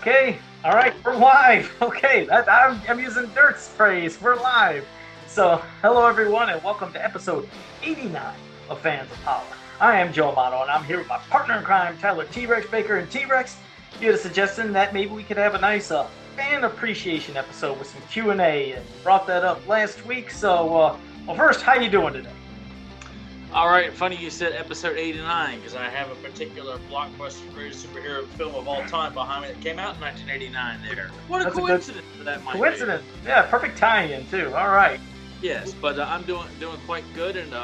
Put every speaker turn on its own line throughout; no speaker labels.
Okay, all right, we're live. Okay, I'm using Dirt's phrase. We're live. So, hello everyone, and welcome to episode 89 of Fans of Power. I am Joe Amato, and I'm here with my partner in crime, Tyler T-Rex Baker. And T-Rex, you had a suggestion that maybe we could have a nice fan appreciation episode with some Q&A, and you brought that up last week. So, well, first, how you doing today?
All right, funny you said episode 89 because I have a particular blockbuster greatest superhero film of all time behind me that came out in 1989 there. What a
That's
coincidence for that might
Coincidence. Yeah, perfect tie-in too. All right.
Yes, but I'm doing quite good, and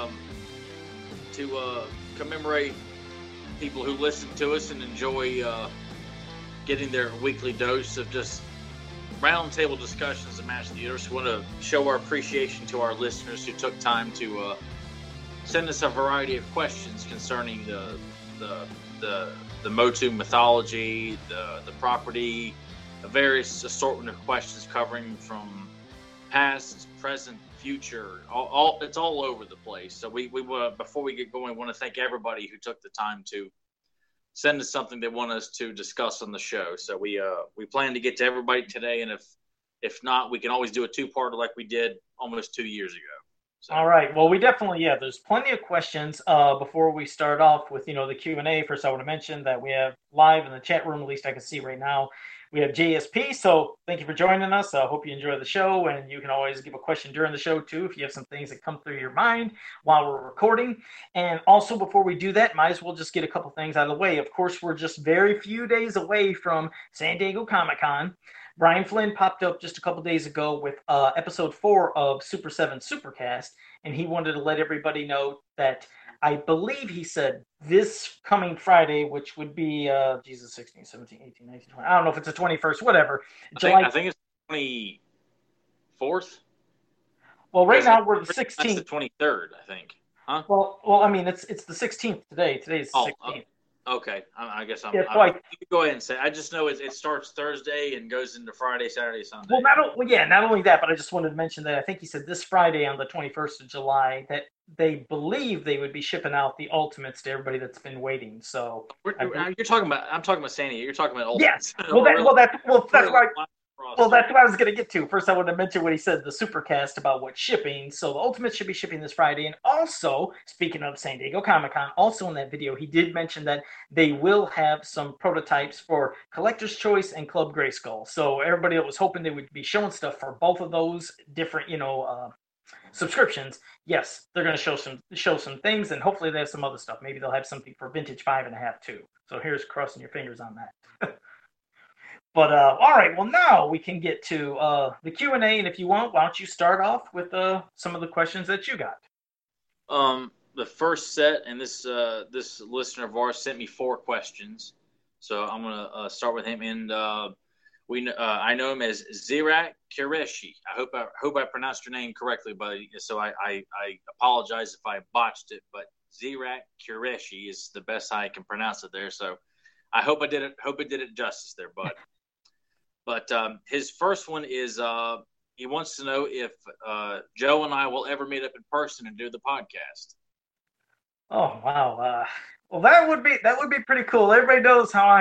to commemorate people who listen to us and enjoy getting their weekly dose of just roundtable discussions and match theaters, we want to show our appreciation to our listeners who took time to send us a variety of questions concerning the Motu mythology, the property, a various assortment of questions covering from past, present, future. It's all over the place. So we before we get going, we want to thank everybody who took the time to send us something they want us to discuss on the show. So we plan to get to everybody today, and if not, we can always do a two-parter like we did almost 2 years ago. So.
All right. Well, we definitely, there's plenty of questions. Before we start off with, the Q&A, first I want to mention that we have live in the chat room, at least I can see right now, we have JSP. So thank you for joining us. I hope you enjoy the show, and you can always give a question during the show too if you have some things that come through your mind while we're recording. And also, before we do that, might as well just get a couple things out of the way. Of course, we're just very few days away from San Diego Comic-Con. Brian Flynn popped up just a couple days ago with episode 4 of Super 7 Supercast, and he wanted to let everybody know that I believe he said this coming Friday, which would be, 16, 17, 18, 19, 20. I don't know if it's the 21st, whatever.
I think it's 24th.
Well, right now we're the 16th.
That's the 23rd, I think. Huh?
Well, I mean, it's the 16th today. Today's the 16th.
Okay, I guess I'm.
Yeah,
you can go ahead and say. I just know it starts Thursday and goes into Friday, Saturday, Sunday.
Well, not only that, but I just wanted to mention that I think he said this Friday on the 21st of July that they believe they would be shipping out the Ultimates to everybody that's been waiting. So
I'm talking about Sandy. You're talking about Ultimates.
Yes. That's what I was going to get to. First, I wanted to mention what he said, the Supercast, about what's shipping. So the Ultimates should be shipping this Friday. And also, speaking of San Diego Comic-Con, also in that video, he did mention that they will have some prototypes for Collector's Choice and Club Grayskull. So everybody that was hoping they would be showing stuff for both of those different, subscriptions, yes, they're going to show some things, and hopefully they have some other stuff. Maybe they'll have something for Vintage 5.5 too. So here's crossing your fingers on that. But, all right, well, now we can get to the Q&A, and if you want, why don't you start off with some of the questions that you got?
The first set, and this listener of ours sent me 4 questions, so I'm going to start with him, and I know him as Zirak Qureshi. I hope I pronounced your name correctly, buddy, so I apologize if I botched it, but Zirak Qureshi is the best I can pronounce it there, so I hope I did it justice there, bud. But his first one is he wants to know if Joe and I will ever meet up in person and do the podcast.
Oh wow! Well, that would be pretty cool. Everybody knows how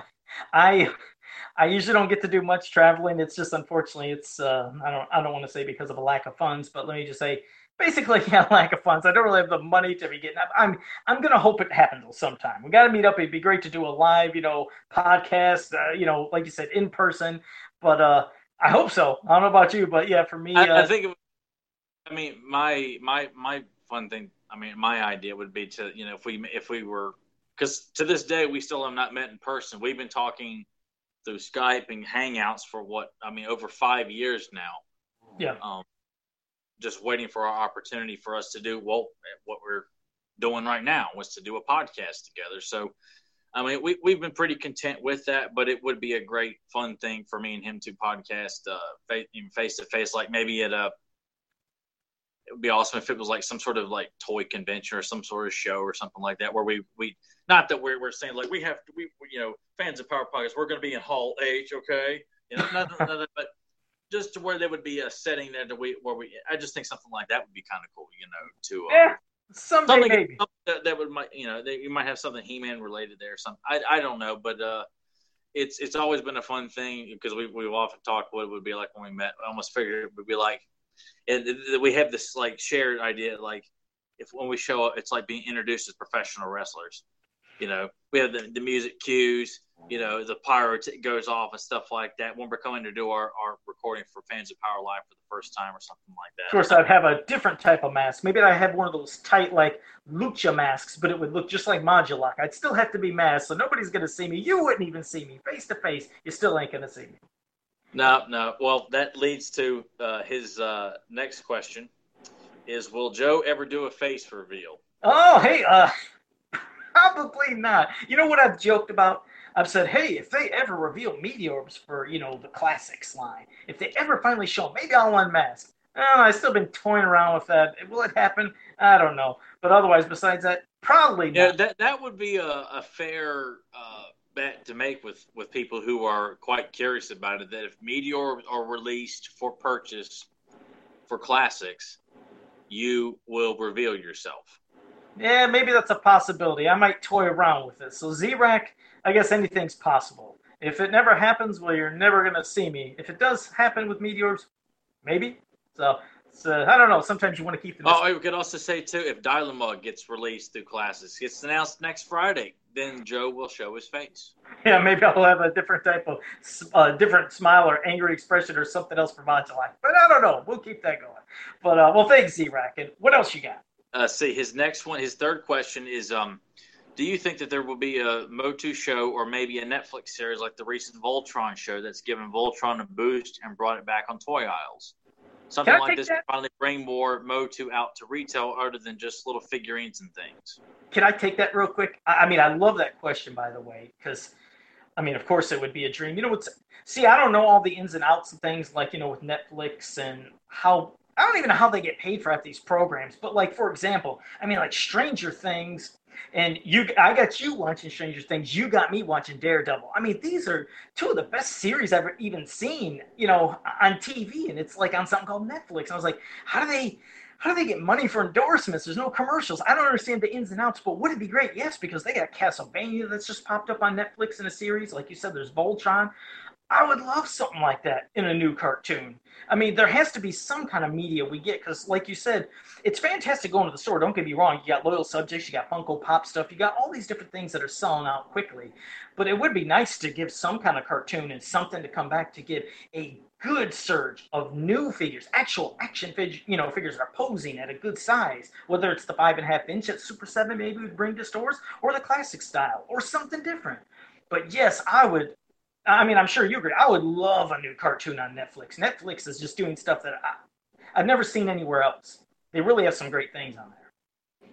I usually don't get to do much traveling. It's just unfortunately I don't want to say because of a lack of funds, but let me just say basically lack of funds. I don't really have the money to be getting up. I'm gonna hope it happens sometime. We got to meet up. It'd be great to do a live, podcast, like you said, in person. But I hope so. I don't know about you, but yeah, for me,
I think. My fun thing. My idea would be to, if we were, because to this day we still have not met in person. We've been talking through Skype and Hangouts for over 5 years now.
Yeah.
Just waiting for our opportunity for us to do what we're doing right now, was to do a podcast together. So, we've been pretty content with that, but it would be a great fun thing for me and him to podcast face to face. Like maybe it would be awesome if it was like some sort of like toy convention or some sort of show or something like that, where we not that we're saying like we fans of Power Podcast, we're going to be in Hall H, okay, nothing, but just to where there would be a setting there I just think something like that would be kind of cool,
someday maybe.
That would you might have something He-Man related there or something. I don't know, but it's always been a fun thing because we've often talked what it would be like when we met. I almost figured it would be like, and we have this like shared idea, like if when we show up, it's like being introduced as professional wrestlers. We have the music cues, the pyro goes off and stuff like that when we're coming to do our recording for fans of Power Live for the first time or something like that.
Of course, I'd have a different type of mask. Maybe I'd have one of those tight, like, lucha masks, but it would look just like Modulok. I'd still have to be masked, so nobody's going to see me. You wouldn't even see me. Face to face, you still ain't going to see me.
No. Well, that leads to his next question is, will Joe ever do a face reveal?
Oh, hey, probably not. You know what I've joked about? I've said, hey, if they ever reveal Meteors for, the Classics line, if they ever finally show them, maybe I'll unmask. I've still been toying around with that. Will it happen? I don't know. But otherwise, besides that, probably not.
Yeah, that would be a fair bet to make with people who are quite curious about it, that if Meteor are released for purchase for Classics, you will reveal yourself.
Yeah, maybe that's a possibility. I might toy around with it. So Z-Rack, I guess anything's possible. If it never happens, well, you're never going to see me. If it does happen with Meteors, maybe. So I don't know. Sometimes you want to keep the...
Oh, we could also say, too, if Dylamug gets released through Classics, gets announced next Friday, then Joe will show his face.
Yeah, maybe I'll have a different type of different smile or angry expression or something else for Modulok. But I don't know. We'll keep that going. But, well, thanks, Z-Rack. And what else you got?
See, his third question is, do you think that there will be a Motu show or maybe a Netflix series like the recent Voltron show that's given Voltron a boost and brought it back on toy aisles? Something like this to finally bring more Motu out to retail other than just little figurines and things.
Can I take that real quick? I mean, I love that question, by the way, because, I mean, of course it would be a dream. I don't know all the ins and outs of things like, with Netflix and how... I don't even know how they get paid for half these programs, but like, for example, I mean, like Stranger Things, and I got you watching Stranger Things, you got me watching Daredevil. I mean, these are two of the best series I've ever even seen, on TV, and it's like on something called Netflix. And I was like, how do they get money for endorsements? There's no commercials. I don't understand the ins and outs, but would it be great? Yes, because they got Castlevania that's just popped up on Netflix in a series. Like you said, there's Voltron. I would love something like that in a new cartoon. I mean, there has to be some kind of media we get because, like you said, it's fantastic going to the store. Don't get me wrong. You got Loyal Subjects, you got Funko Pop stuff, you got all these different things that are selling out quickly. But it would be nice to give some kind of cartoon and something to come back to give a good surge of new figures, actual action figures that are posing at a good size. Whether it's the 5.5 inch at Super 7 maybe we'd bring to stores, or the classic style, or something different. But yes, I would. I mean, I'm sure you agree. I would love a new cartoon on Netflix. Netflix is just doing stuff that I've never seen anywhere else. They really have some great things on there.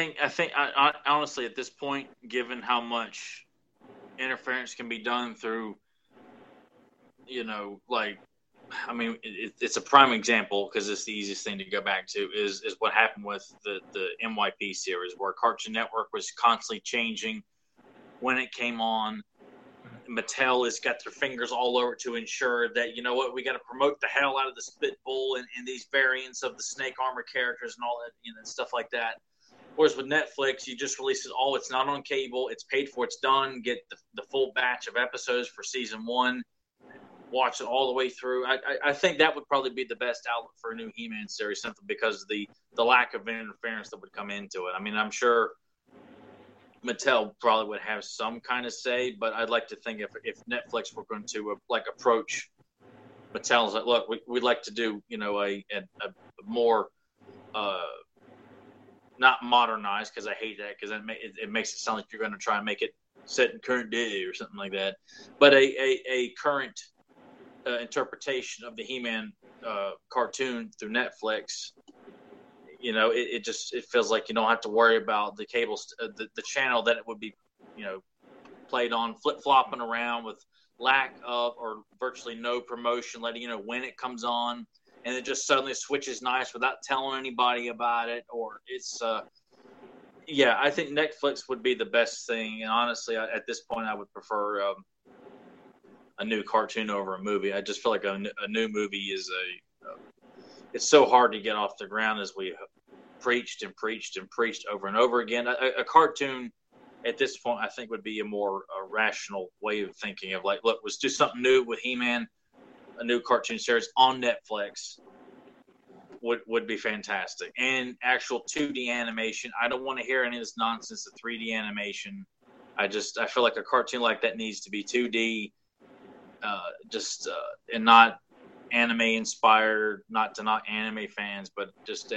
I honestly, at this point, given how much interference can be done through, it's a prime example because it's the easiest thing to go back to is what happened with the MYP series, where Cartoon Network was constantly changing when it came on. Mattel has got their fingers all over to ensure that, we got to promote the hell out of the Spit Bull and these variants of the Snake Armor characters and all that, stuff like that. Whereas with Netflix, you just release it all. It's not on cable. It's paid for. It's done. Get the full batch of episodes for season 1. Watch it all the way through. I think that would probably be the best outlet for a new He-Man series, simply because of the lack of interference that would come into it. I mean, I'm sure Mattel probably would have some kind of say, but I'd like to think if Netflix were going to approach Mattel and say, look, we'd like to do a more not modernized, because I hate that, because it makes it sound like you're going to try and make it set in current day or something like that, but a current interpretation of the He-Man cartoon through Netflix. It feels like you don't have to worry about the cable, the channel that it would be, played on, flip-flopping around with lack of or virtually no promotion, letting you know when it comes on, and it just suddenly switches nice without telling anybody about it. Or it's, I think Netflix would be the best thing. And honestly, at this point, I would prefer a new cartoon over a movie. I just feel like a new movie is it's so hard to get off the ground, as we preached over and over again. A cartoon at this point, I think would be a more rational way of thinking of like, look, let's do something new with He-Man, a new cartoon series on Netflix would be fantastic. And actual 2D animation. I don't want to hear any of this nonsense of 3D animation. I feel like a cartoon like that needs to be 2D, and not anime inspired, not to knock anime fans, but just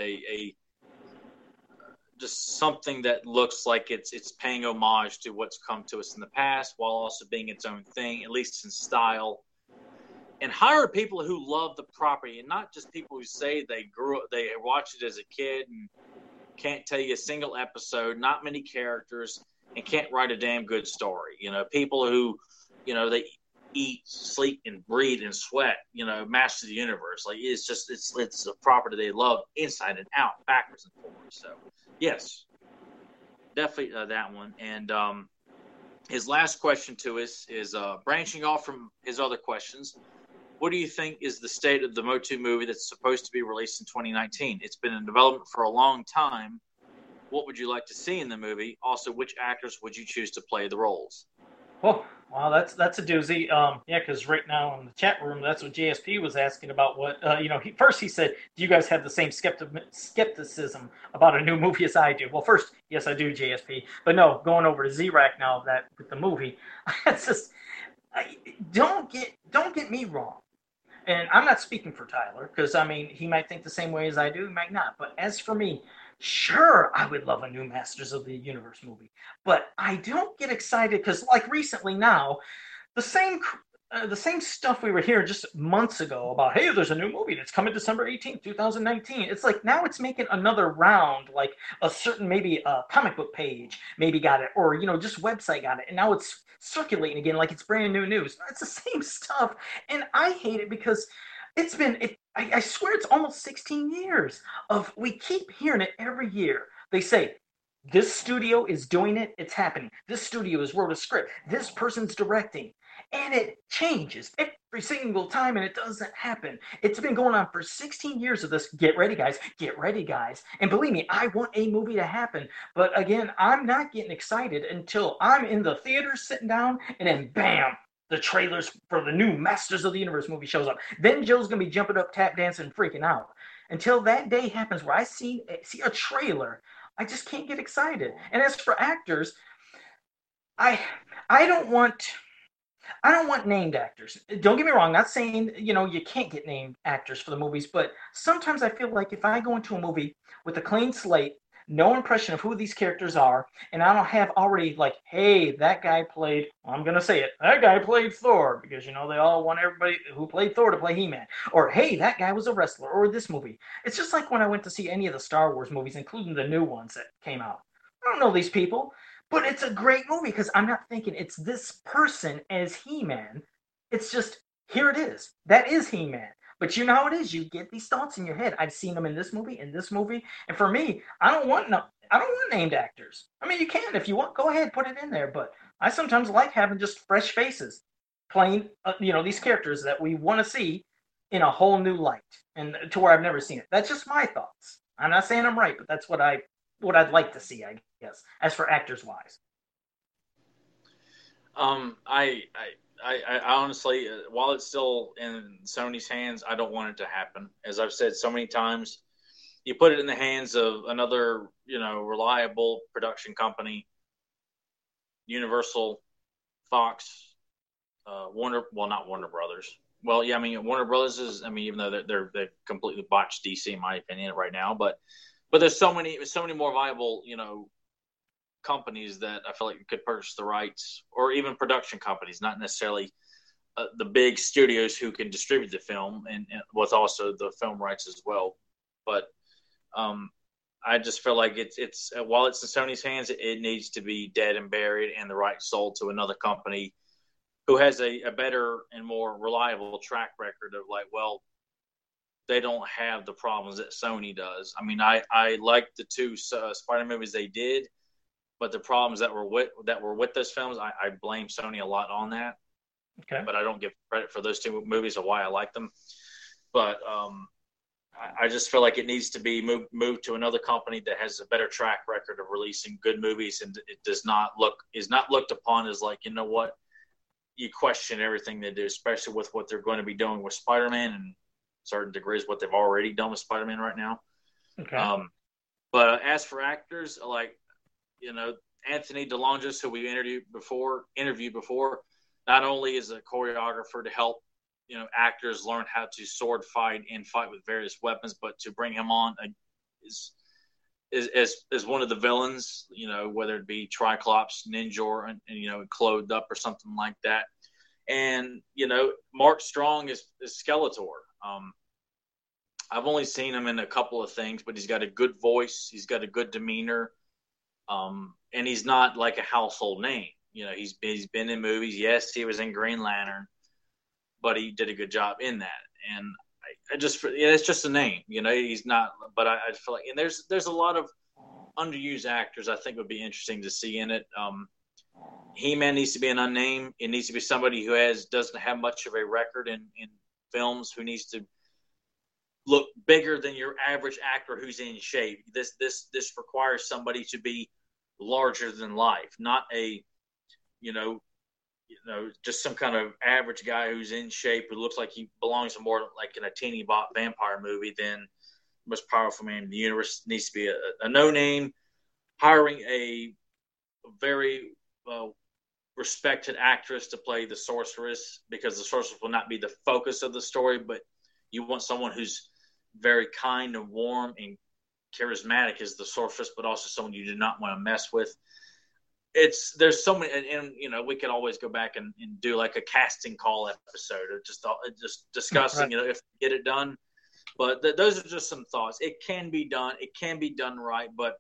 just something that looks like it's paying homage to what's come to us in the past while also being its own thing, at least in style. And hire people who love the property, and not just people who say they watched it as a kid and can't tell you a single episode, not many characters, and can't write a damn good story. People who, they eat, sleep, and breathe and sweat, master the universe. Like it's a property they love inside and out, backwards and forwards. So yes, definitely that one. And his last question to us is branching off from his other questions. What do you think is the state of the Motu movie that's supposed to be released in 2019? It's been in development for a long time. What would you like to see in the movie? Also, which actors would you choose to play the roles?
Oh, wow, that's a doozy. Yeah, because right now in the chat room, that's what JSP was asking about. What he said, do you guys have the same skepticism about a new movie as I do? Well, first, yes, I do, JSP. But no, going over to Z-Rack now that with the movie, it's just don't get me wrong. And I'm not speaking for Tyler, because, he might think the same way as I do, he might not. But as for me, sure, I would love a new Masters of the Universe movie. But I don't get excited, because, like, recently now, the same stuff we were hearing just months ago about, hey, there's a new movie that's coming December 18th, 2019. It's like now it's making another round, like a certain maybe a comic book page maybe got it, or, just website got it. And now it's circulating again like it's brand new news. It's the same stuff. And I hate it because I swear it's almost 16 years of, we keep hearing it every year. They say, this studio is doing it, it's happening. This studio has wrote a script. This person's directing. And it changes every single time, and it doesn't happen. It's been going on for 16 years of this. Get ready, guys. Get ready, guys. And believe me, I want a movie to happen. But again, I'm not getting excited until I'm in the theater sitting down, and then bam, the trailers for the new Masters of the Universe movie shows up. Then Joe's going to be jumping up, tap dancing, freaking out. Until that day happens where I see a trailer, I just can't get excited. And as for actors, I don't want named actors. Don't get me wrong. Not saying, you can't get named actors for the movies, but sometimes I feel like if I go into a movie with a clean slate, no impression of who these characters are, and I don't have already like, hey, that guy played, I'm going to say it, that guy played Thor, because, they all want everybody who played Thor to play He-Man. Or, hey, that guy was a wrestler, or this movie. It's just like when I went to see any of the Star Wars movies, including the new ones that came out. I don't know these people. But it's a great movie because I'm not thinking it's this person as He-Man. It's just, here it is. That is He-Man. But you know how it is. You get these thoughts in your head. I've seen them in this movie, And for me, I don't want named actors. You can if you want. Go ahead, put it in there. But I sometimes like having just fresh faces playing, these characters that we want to see in a whole new light and to where I've never seen it. That's just my thoughts. I'm not saying I'm right, but that's what I'd like to see, I guess, as for actors wise.
I honestly, while it's still in Sony's hands, I don't want it to happen. As I've said so many times, you put it in the hands of another, reliable production company, Universal, Fox, not Warner Brothers. Well, yeah, Warner Brothers is, even though they've completely botched DC in my opinion right now, but there's so many more viable, companies that I feel like could purchase the rights, or even production companies, not necessarily the big studios who can distribute the film and with also the film rights as well. But I just feel like it's while it's in Sony's hands, it needs to be dead and buried, and the rights sold to another company who has a better and more reliable track record of they don't have the problems that Sony does. I like the two Spider movies they did, but the problems that were with those films, I blame Sony a lot on that.
Okay.
But I don't give credit for those two movies of why I like them. But I just feel like it needs to be moved to another company that has a better track record of releasing good movies, and it is not looked upon as like, you know what, you question everything they do, especially with what they're going to be doing with Spider-Man and certain degrees what they've already done with Spider-Man right now.
Okay.
But as for actors, like, you know, Anthony DeLongis, who we interviewed before, not only is a choreographer to help, you know, actors learn how to sword fight and fight with various weapons, but to bring him on is one of the villains, you know, whether it be Triclops, Ninja, or, you know, clothed up or something like that. And, you know, Mark Strong is Skeletor. I've only seen him in a couple of things, but he's got a good voice. He's got a good demeanor. And he's not like a household name. You know, he's been in movies. Yes, he was in Green Lantern, but he did a good job in that. And it's just a name. You know, he's not. But I feel like, and there's a lot of underused actors I think would be interesting to see in it. He-Man needs to be an unnamed. It needs to be somebody who doesn't have much of a record in films, who needs to look bigger than your average actor who's in shape. This requires somebody to be larger than life, not a, you know, just some kind of average guy who's in shape who looks like he belongs in more like in a teeny bop vampire movie than most powerful man in the universe. Needs to be a no name. Hiring a very respected actress to play the sorceress, because the sorceress will not be the focus of the story, but you want someone who's very kind and warm and charismatic as the sorceress, but also someone you do not want to mess with. There's so many, and you know, we could always go back and do like a casting call episode of just discussing, right, you know, if we get it done. But those are just some thoughts. It can be done. It can be done right. But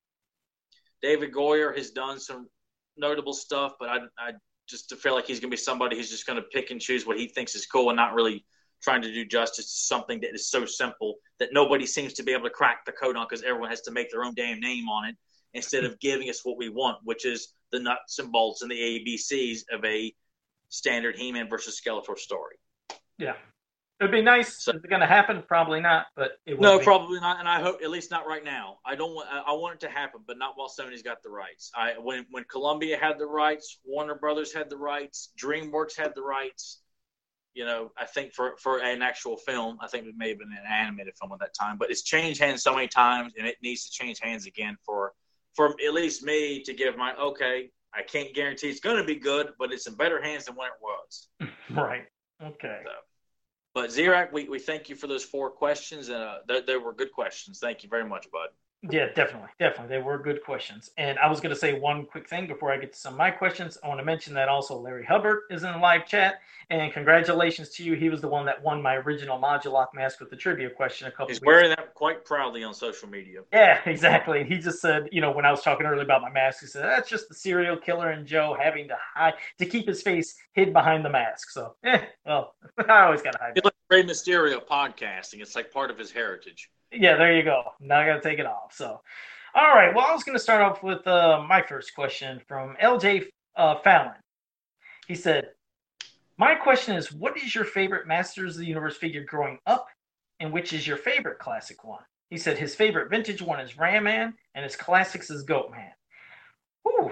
David Goyer has done some notable stuff, but I just feel like he's going to be somebody who's just going to pick and choose what he thinks is cool and not really trying to do justice to something that is so simple that nobody seems to be able to crack the code on, because everyone has to make their own damn name on it, instead of giving us what we want, which is the nuts and bolts and the ABCs of a standard He-Man versus Skeletor story.
Yeah. It'd be nice. So, is it going to happen? Probably not, but it will.
No, probably not, and I hope at least not right now. I want it to happen, but not while Sony's got the rights. When Columbia had the rights, Warner Brothers had the rights, DreamWorks had the rights. You know, I think for an actual film, I think it may have been an animated film at that time, but it's changed hands so many times, and it needs to change hands again for at least me to give my, okay, I can't guarantee it's going to be good, but it's in better hands than when it was.
Right. Okay.
So, but Zirak, we thank you for those 4 questions, and they were good questions. Thank you very much, bud.
Yeah, definitely. They were good questions. And I was going to say one quick thing before I get to some of my questions. I want to mention that also Larry Hubbard is in the live chat. And congratulations to you. He was the one that won my original Modulok mask with the trivia question a couple
He's
weeks
wearing that quite proudly on social media.
Yeah, exactly. He just said, you know, when I was talking earlier about my mask, he said, that's just the serial killer and Joe having to hide, to keep his face hid behind the mask. So, well, I always got to hide.
It's like Rey Mysterio podcasting. It's like part of his heritage.
Yeah, there you go. Now I got to take it off. So, all right. Well, I was going to start off with my first question from LJ Fallon. He said, my question is, what is your favorite Masters of the Universe figure growing up, and which is your favorite classic one? He said his favorite vintage one is Ram Man, and his classics is Goat Man. Whew.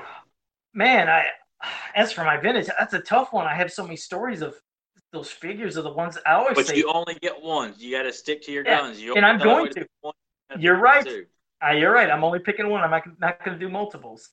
Man, as for my vintage, that's a tough one. I have so many stories of those figures are the ones I always say.
But you only get one. You got to stick to your guns.
And I'm going to. You're right. You're right. I'm only picking one. I'm not going to do multiples.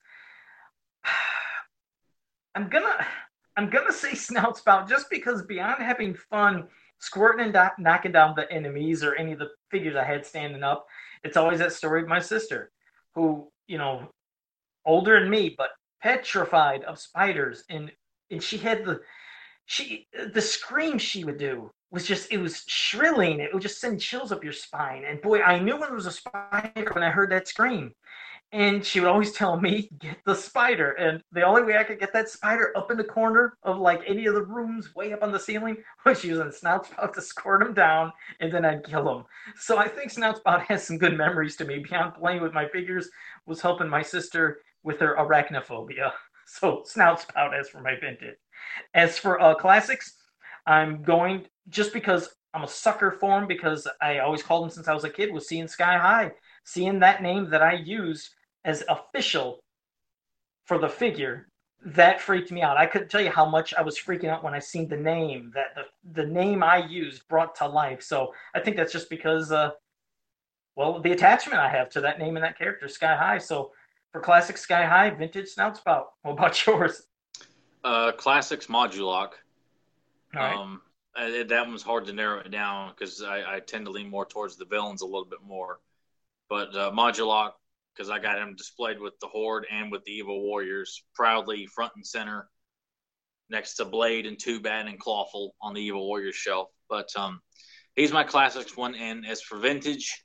I'm gonna say Snout Spout, just because beyond having fun squirting and knocking down the enemies or any of the figures I had standing up, it's always that story of my sister, who, you know, older than me, but petrified of spiders, and she had the scream she would do was just, it was shrilling. It would just send chills up your spine. And boy, I knew when it was a spider when I heard that scream. And she would always tell me, get the spider. And the only way I could get that spider up in the corner of like any of the rooms way up on the ceiling was using Snout Spout to squirt him down, and then I'd kill him. So I think Snout Spout has some good memories to me. Beyond playing with my figures, was helping my sister with her arachnophobia. So Snout Spout as for my vintage. As for classics, I'm going, just because I'm a sucker for him because I always called him since I was a kid. Was seeing Sky High, seeing that name that I use as official for the figure. That freaked me out. I couldn't tell you how much I was freaking out when I seen the name that the name I used brought to life. So I think that's just because well, the attachment I have to that name and that character, Sky High. So for classic Sky High, vintage Snout Spout. What about yours?
Classics Modulok.
All right.
That one's hard to narrow it down because I tend to lean more towards the villains a little bit more. But Modulok, because I got him displayed with the Horde and with the Evil Warriors, proudly front and center, next to Blade and Two-Bat and Clawful on the Evil Warriors shelf. But he's my classics one. And as for vintage,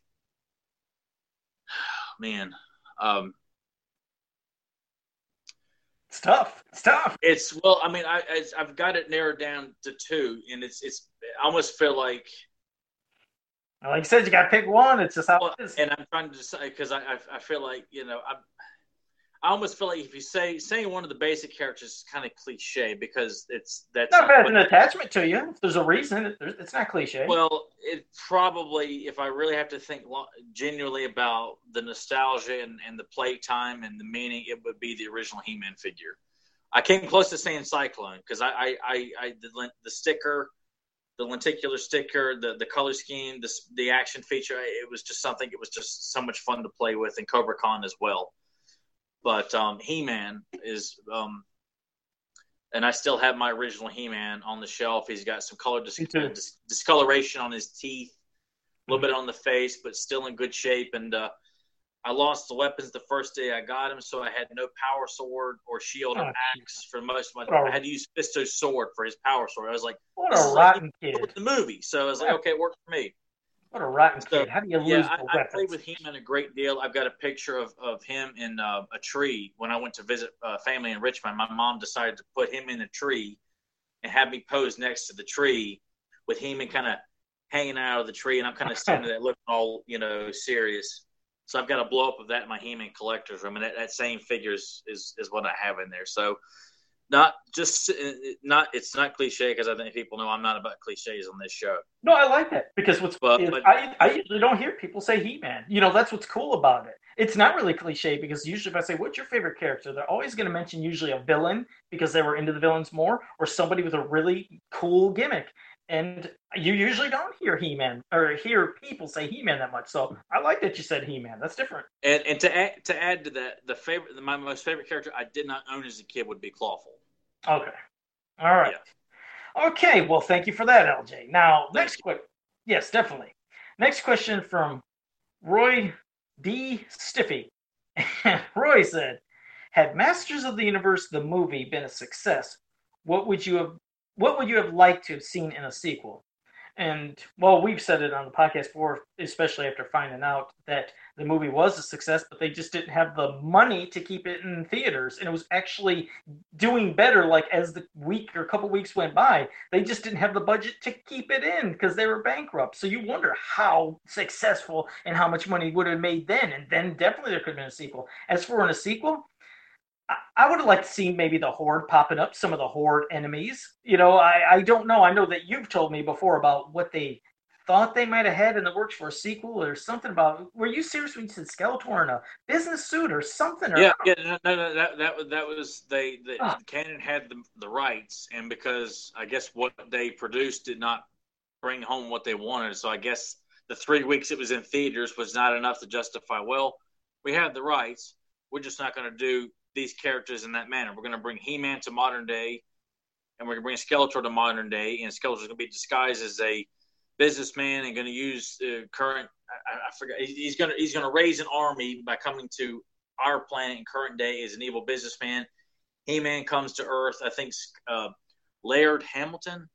man,
It's tough. It's tough.
it's well, I mean, I've got it narrowed down to two, and it's I almost feel like,
Like you said, you got to pick one. It's just how
well,
it is.
and I'm trying to decide because I feel like I almost feel like if you saying one of the basic characters is kind of cliche because that's
Not bad an attachment to you. If there's a reason, it's not cliche.
well, it probably, if I really have to think genuinely about the nostalgia and the playtime and the meaning, it would be the original He-Man figure. I came close to saying Cyclone because the sticker, the lenticular sticker, the color scheme, the action feature, it was just something. It was just so much fun to play with, and Cobra Khan as well. But He-Man is, and I still have my original He-Man on the shelf. He's got some color discoloration on his teeth, a little bit on the face, but still in good shape. And I lost the weapons the first day I got him, so I had no power sword or shield or axe for most of my. I had to use Fisto's sword for his power sword. I was like,
what a rotten kid!
With the movie, so I was like, okay, it worked for me.
What a rotten kid! How do you lose the weapons?
I played with He-Man a great deal. I've got a picture of him in a tree when I went to visit family in Richmond. My mom decided to put him in a tree and have me pose next to the tree with He-Man kind of hanging out of the tree, and I'm kind of standing there looking all serious. So I've got a blow up of that in my He-Man collector's room, and that same figure is what I have in there. So it's not cliche because I think people know I'm not about cliches on this show.
No, I like that because I usually don't hear people say He-Man. That's what's cool about it. It's not really cliche because usually if I say, what's your favorite character? They're always going to mention usually a villain because they were into the villains more, or somebody with a really cool gimmick. And you usually don't hear He-Man or hear people say He-Man that much. So I like that you said He-Man. That's different.
And to add to that, my most favorite character I did not own as a kid would be Clawful.
Okay. All right. Yeah. Okay. Well, thank you for that, LJ. Now, next question. Yes, definitely. Next question from Roy D. Stiffy. Roy said, "Had Masters of the Universe the movie been a success, what would you have liked to have seen in a sequel?" And, well, we've said it on the podcast before, especially after finding out that the movie was a success, but they just didn't have the money to keep it in theaters. And it was actually doing better, like, as the week or a couple weeks went by. They just didn't have the budget to keep it in because they were bankrupt. So you wonder how successful and how much money would have made then. And then definitely there could have been a sequel. As for in a sequel, I would have liked to see maybe the Horde popping up, some of the Horde enemies. I don't know. I know that you've told me before about what they thought they might have had in the works for a sequel or something about. Were you serious when you said Skeletor in a business suit or something?
No, that was Canon had the rights, and because I guess what they produced did not bring home what they wanted, so I guess the 3 weeks it was in theaters was not enough to justify. Well, we have the rights. We're just not going to do these characters in that manner. We're going to bring He-Man to modern day, and we're going to bring Skeletor to modern day, and Skeletor's going to be disguised as a businessman and going to use current. I forgot. He's going to raise an army by coming to our planet in current day as an evil businessman. He-Man comes to Earth. I think Laird Hamilton,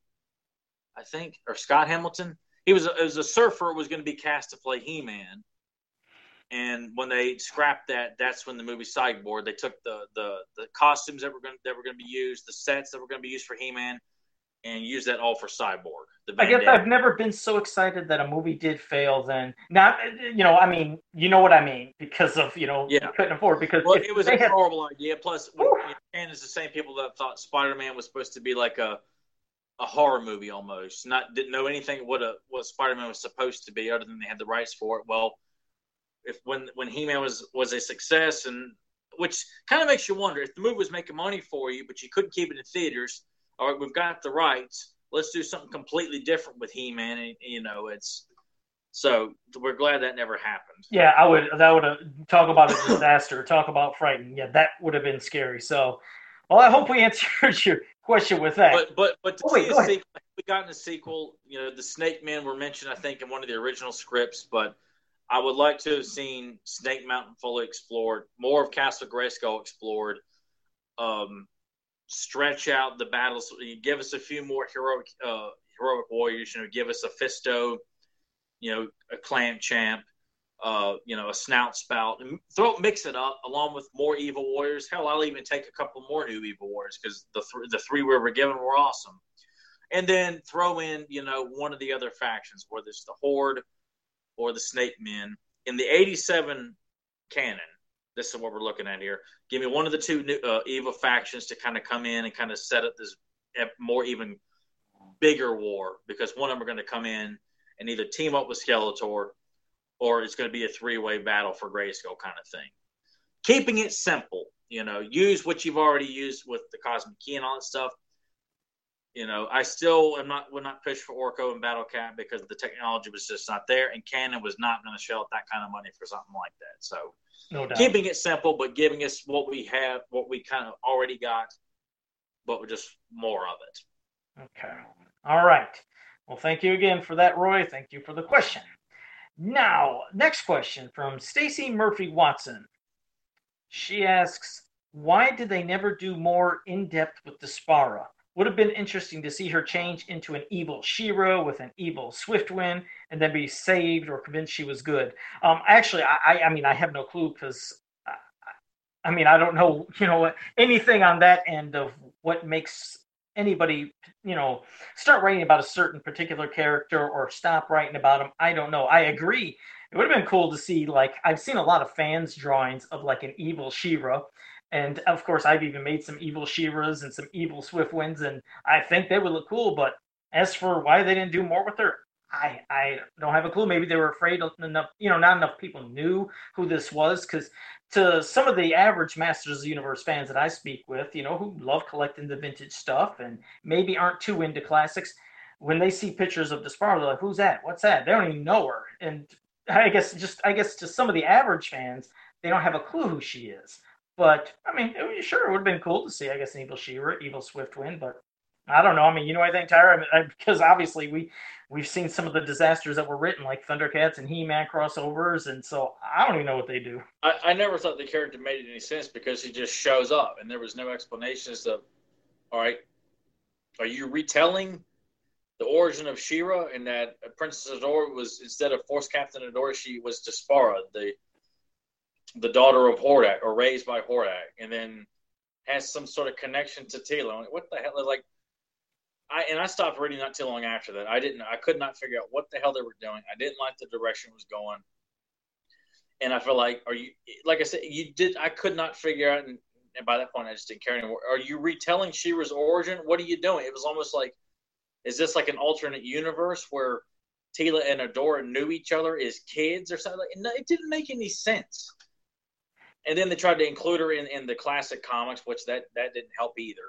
or Scott Hamilton. He was a surfer. Was going to be cast to play He-Man. And when they scrapped that, that's when the movie Cyborg. They took the costumes that were going to be used, the sets that were going to be used for He-Man, and used that all for Cyborg.
I guess I've never been so excited that a movie did fail. Then not, I mean, you know what I mean, because of you couldn't afford because
it was a horrible idea. Plus, and it's the same people that thought Spider-Man was supposed to be like a a horror movie almost. Didn't know anything what Spider-Man was supposed to be, other than they had the rights for it. Well, if when He-Man was a success, and which kind of makes you wonder if the movie was making money for you, but you couldn't keep it in theaters. All right, we've got the rights. Let's do something completely different with He-Man. And, it's so we're glad that never happened.
Yeah, that would have talk about a disaster. Talk about frightening. Yeah, that would have been scary. So, well, I hope we answered your question with that.
But to see a sequel, we got in a sequel. The Snake Men were mentioned, I think, in one of the original scripts, but I would like to have seen Snake Mountain fully explored, more of Castle Grayskull explored, stretch out the battles, give us a few more heroic warriors, give us a Fisto, a Clamp Champ, a Snout Spout, and mix it up along with more evil warriors. Hell, I'll even take a couple more new evil warriors because the three we were given were awesome. And then throw in, one of the other factions, whether it's the Horde or the Snake Men. In the 87 canon, this is what we're looking at here. Give me one of the two new, evil factions to kind of come in and kind of set up this more even bigger war, because one of them are going to come in and either team up with Skeletor, or it's going to be a three-way battle for Grayskull kind of thing. Keeping it simple, use what you've already used with the Cosmic Key and all that stuff. I still would not push for Orko and Battle Cat because the technology was just not there, and Canon was not going to shell out that kind of money for something like that. So,
no doubt.
Keeping it simple, but giving us what we have, what we kind of already got, but with just more of it.
Okay. All right. Well, thank you again for that, Roy. Thank you for the question. Now, next question from Stacy Murphy Watson. She asks, why did they never do more in-depth with Despara? Would have been interesting to see her change into an evil She-Ra with an evil Swiftwind and then be saved or convinced she was good. Actually, I have no clue because, I don't know, anything on that end of what makes anybody, start writing about a certain particular character or stop writing about them. I don't know. I agree. It would have been cool to see, I've seen a lot of fans' drawings of, an evil She-Ra. And, of course, I've even made some evil She-Ras and some evil Swiftwinds, and I think they would look cool. But as for why they didn't do more with her, I don't have a clue. Maybe they were afraid enough, not enough people knew who this was. Because to some of the average Masters of the Universe fans that I speak with, who love collecting the vintage stuff and maybe aren't too into classics, when they see pictures of Despara, they're like, who's that? What's that? They don't even know her. And I guess to some of the average fans, they don't have a clue who she is. But, sure, it would have been cool to see, I guess, an evil She-Ra, evil Swiftwind, but I don't know. I think, Tyra, because obviously we've seen some of the disasters that were written, like Thundercats and He-Man crossovers, and so I don't even know what they do.
I never thought the character made any sense because he just shows up, and there was no explanation as to, all right, are you retelling the origin of She-Ra, and that Princess Adora was, instead of Force Captain Adora, she was Despara, the daughter of Hordak, or raised by Hordak, and then has some sort of connection to Teela. What the hell? I stopped reading not too long after that. I could not figure out what the hell they were doing. I didn't like the direction it was going. And I feel like, like I said, I could not figure out, and by that point I just didn't care anymore. Are you retelling She-Ra's origin? What are you doing? It was almost like, is this like an alternate universe where Teela and Adora knew each other as kids or something? No, it didn't make any sense. And then they tried to include her in the classic comics, which that didn't help either.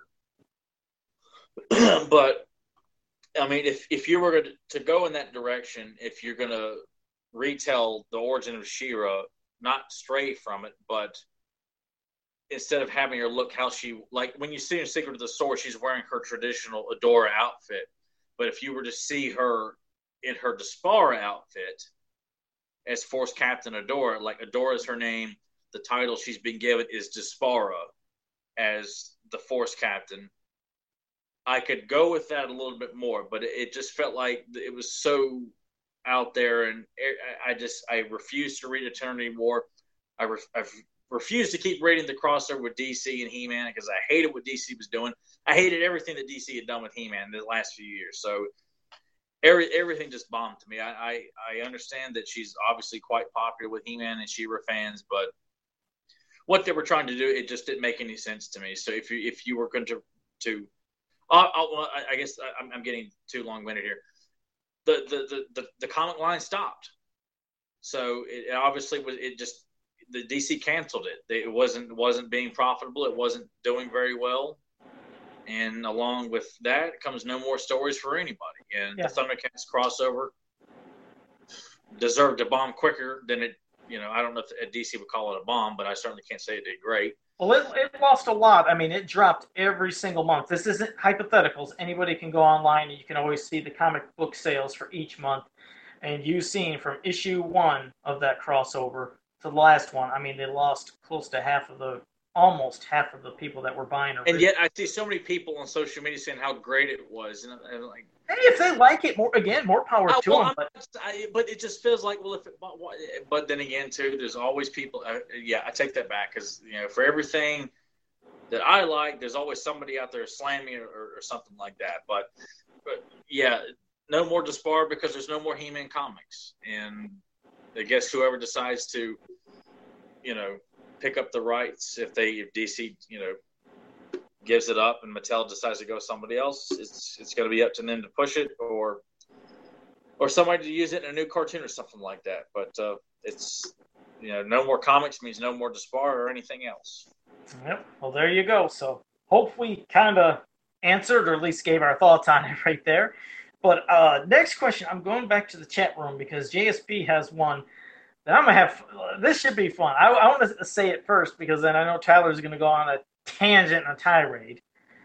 But, if you were to go in that direction, if you're going to retell the origin of She-Ra, not stray from it, but instead of having her look how she, like when you see in Secret of the Sword, she's wearing her traditional Adora outfit. But if you were to see her in her Despara outfit as Force Captain Adora, like Adora is her name, the title she's been given is Despara as the Force Captain, I could go with that a little bit more, but it just felt like it was so out there, and I refused to read Eternity War. I refused to keep reading the crossover with DC and He-Man because I hated what DC was doing. I hated everything that DC had done with He-Man in the last few years. So everything just bombed to me. I understand that she's obviously quite popular with He-Man and She-Ra fans, but what they were trying to do, it just didn't make any sense to me. So if you were going to I guess I'm getting too long-winded here. The comic line stopped, so it obviously was. It just the DC canceled it. It wasn't being profitable. It wasn't doing very well, and along with that comes no more stories for anybody. And the Thundercats crossover deserved to bomb quicker than it. I don't know if DC would call it a bomb, but I certainly can't say it did great.
Well, it lost a lot. I mean, it dropped every single month. This isn't hypotheticals. Anybody can go online and you can always see the comic book sales for each month. And you've seen from issue 1 of that crossover to the last one. I mean, they lost close to almost half of the people that were buying it.
And yet I see so many people on social media saying how great it was. And like,
hey, if they like it, more power to them.
But it just feels like, well, but then again, too, there's always people. I take that back because, for everything that I like, there's always somebody out there slamming or something like that. But yeah, no more Despard because there's no more He-Man comics. And I guess whoever decides to, pick up the rights, if DC, gives it up and Mattel decides to go with somebody else, it's going to be up to them to push it or somebody to use it in a new cartoon or something like that. But it's, no more comics means no more Despard or anything else.
Yep. Well, there you go. So hopefully kind of answered or at least gave our thoughts on it right there. But next question, I'm going back to the chat room because JSP has one that I'm going to have. This should be fun. I want to say it first because then I know Tyler's going to go on a tangent and a tirade.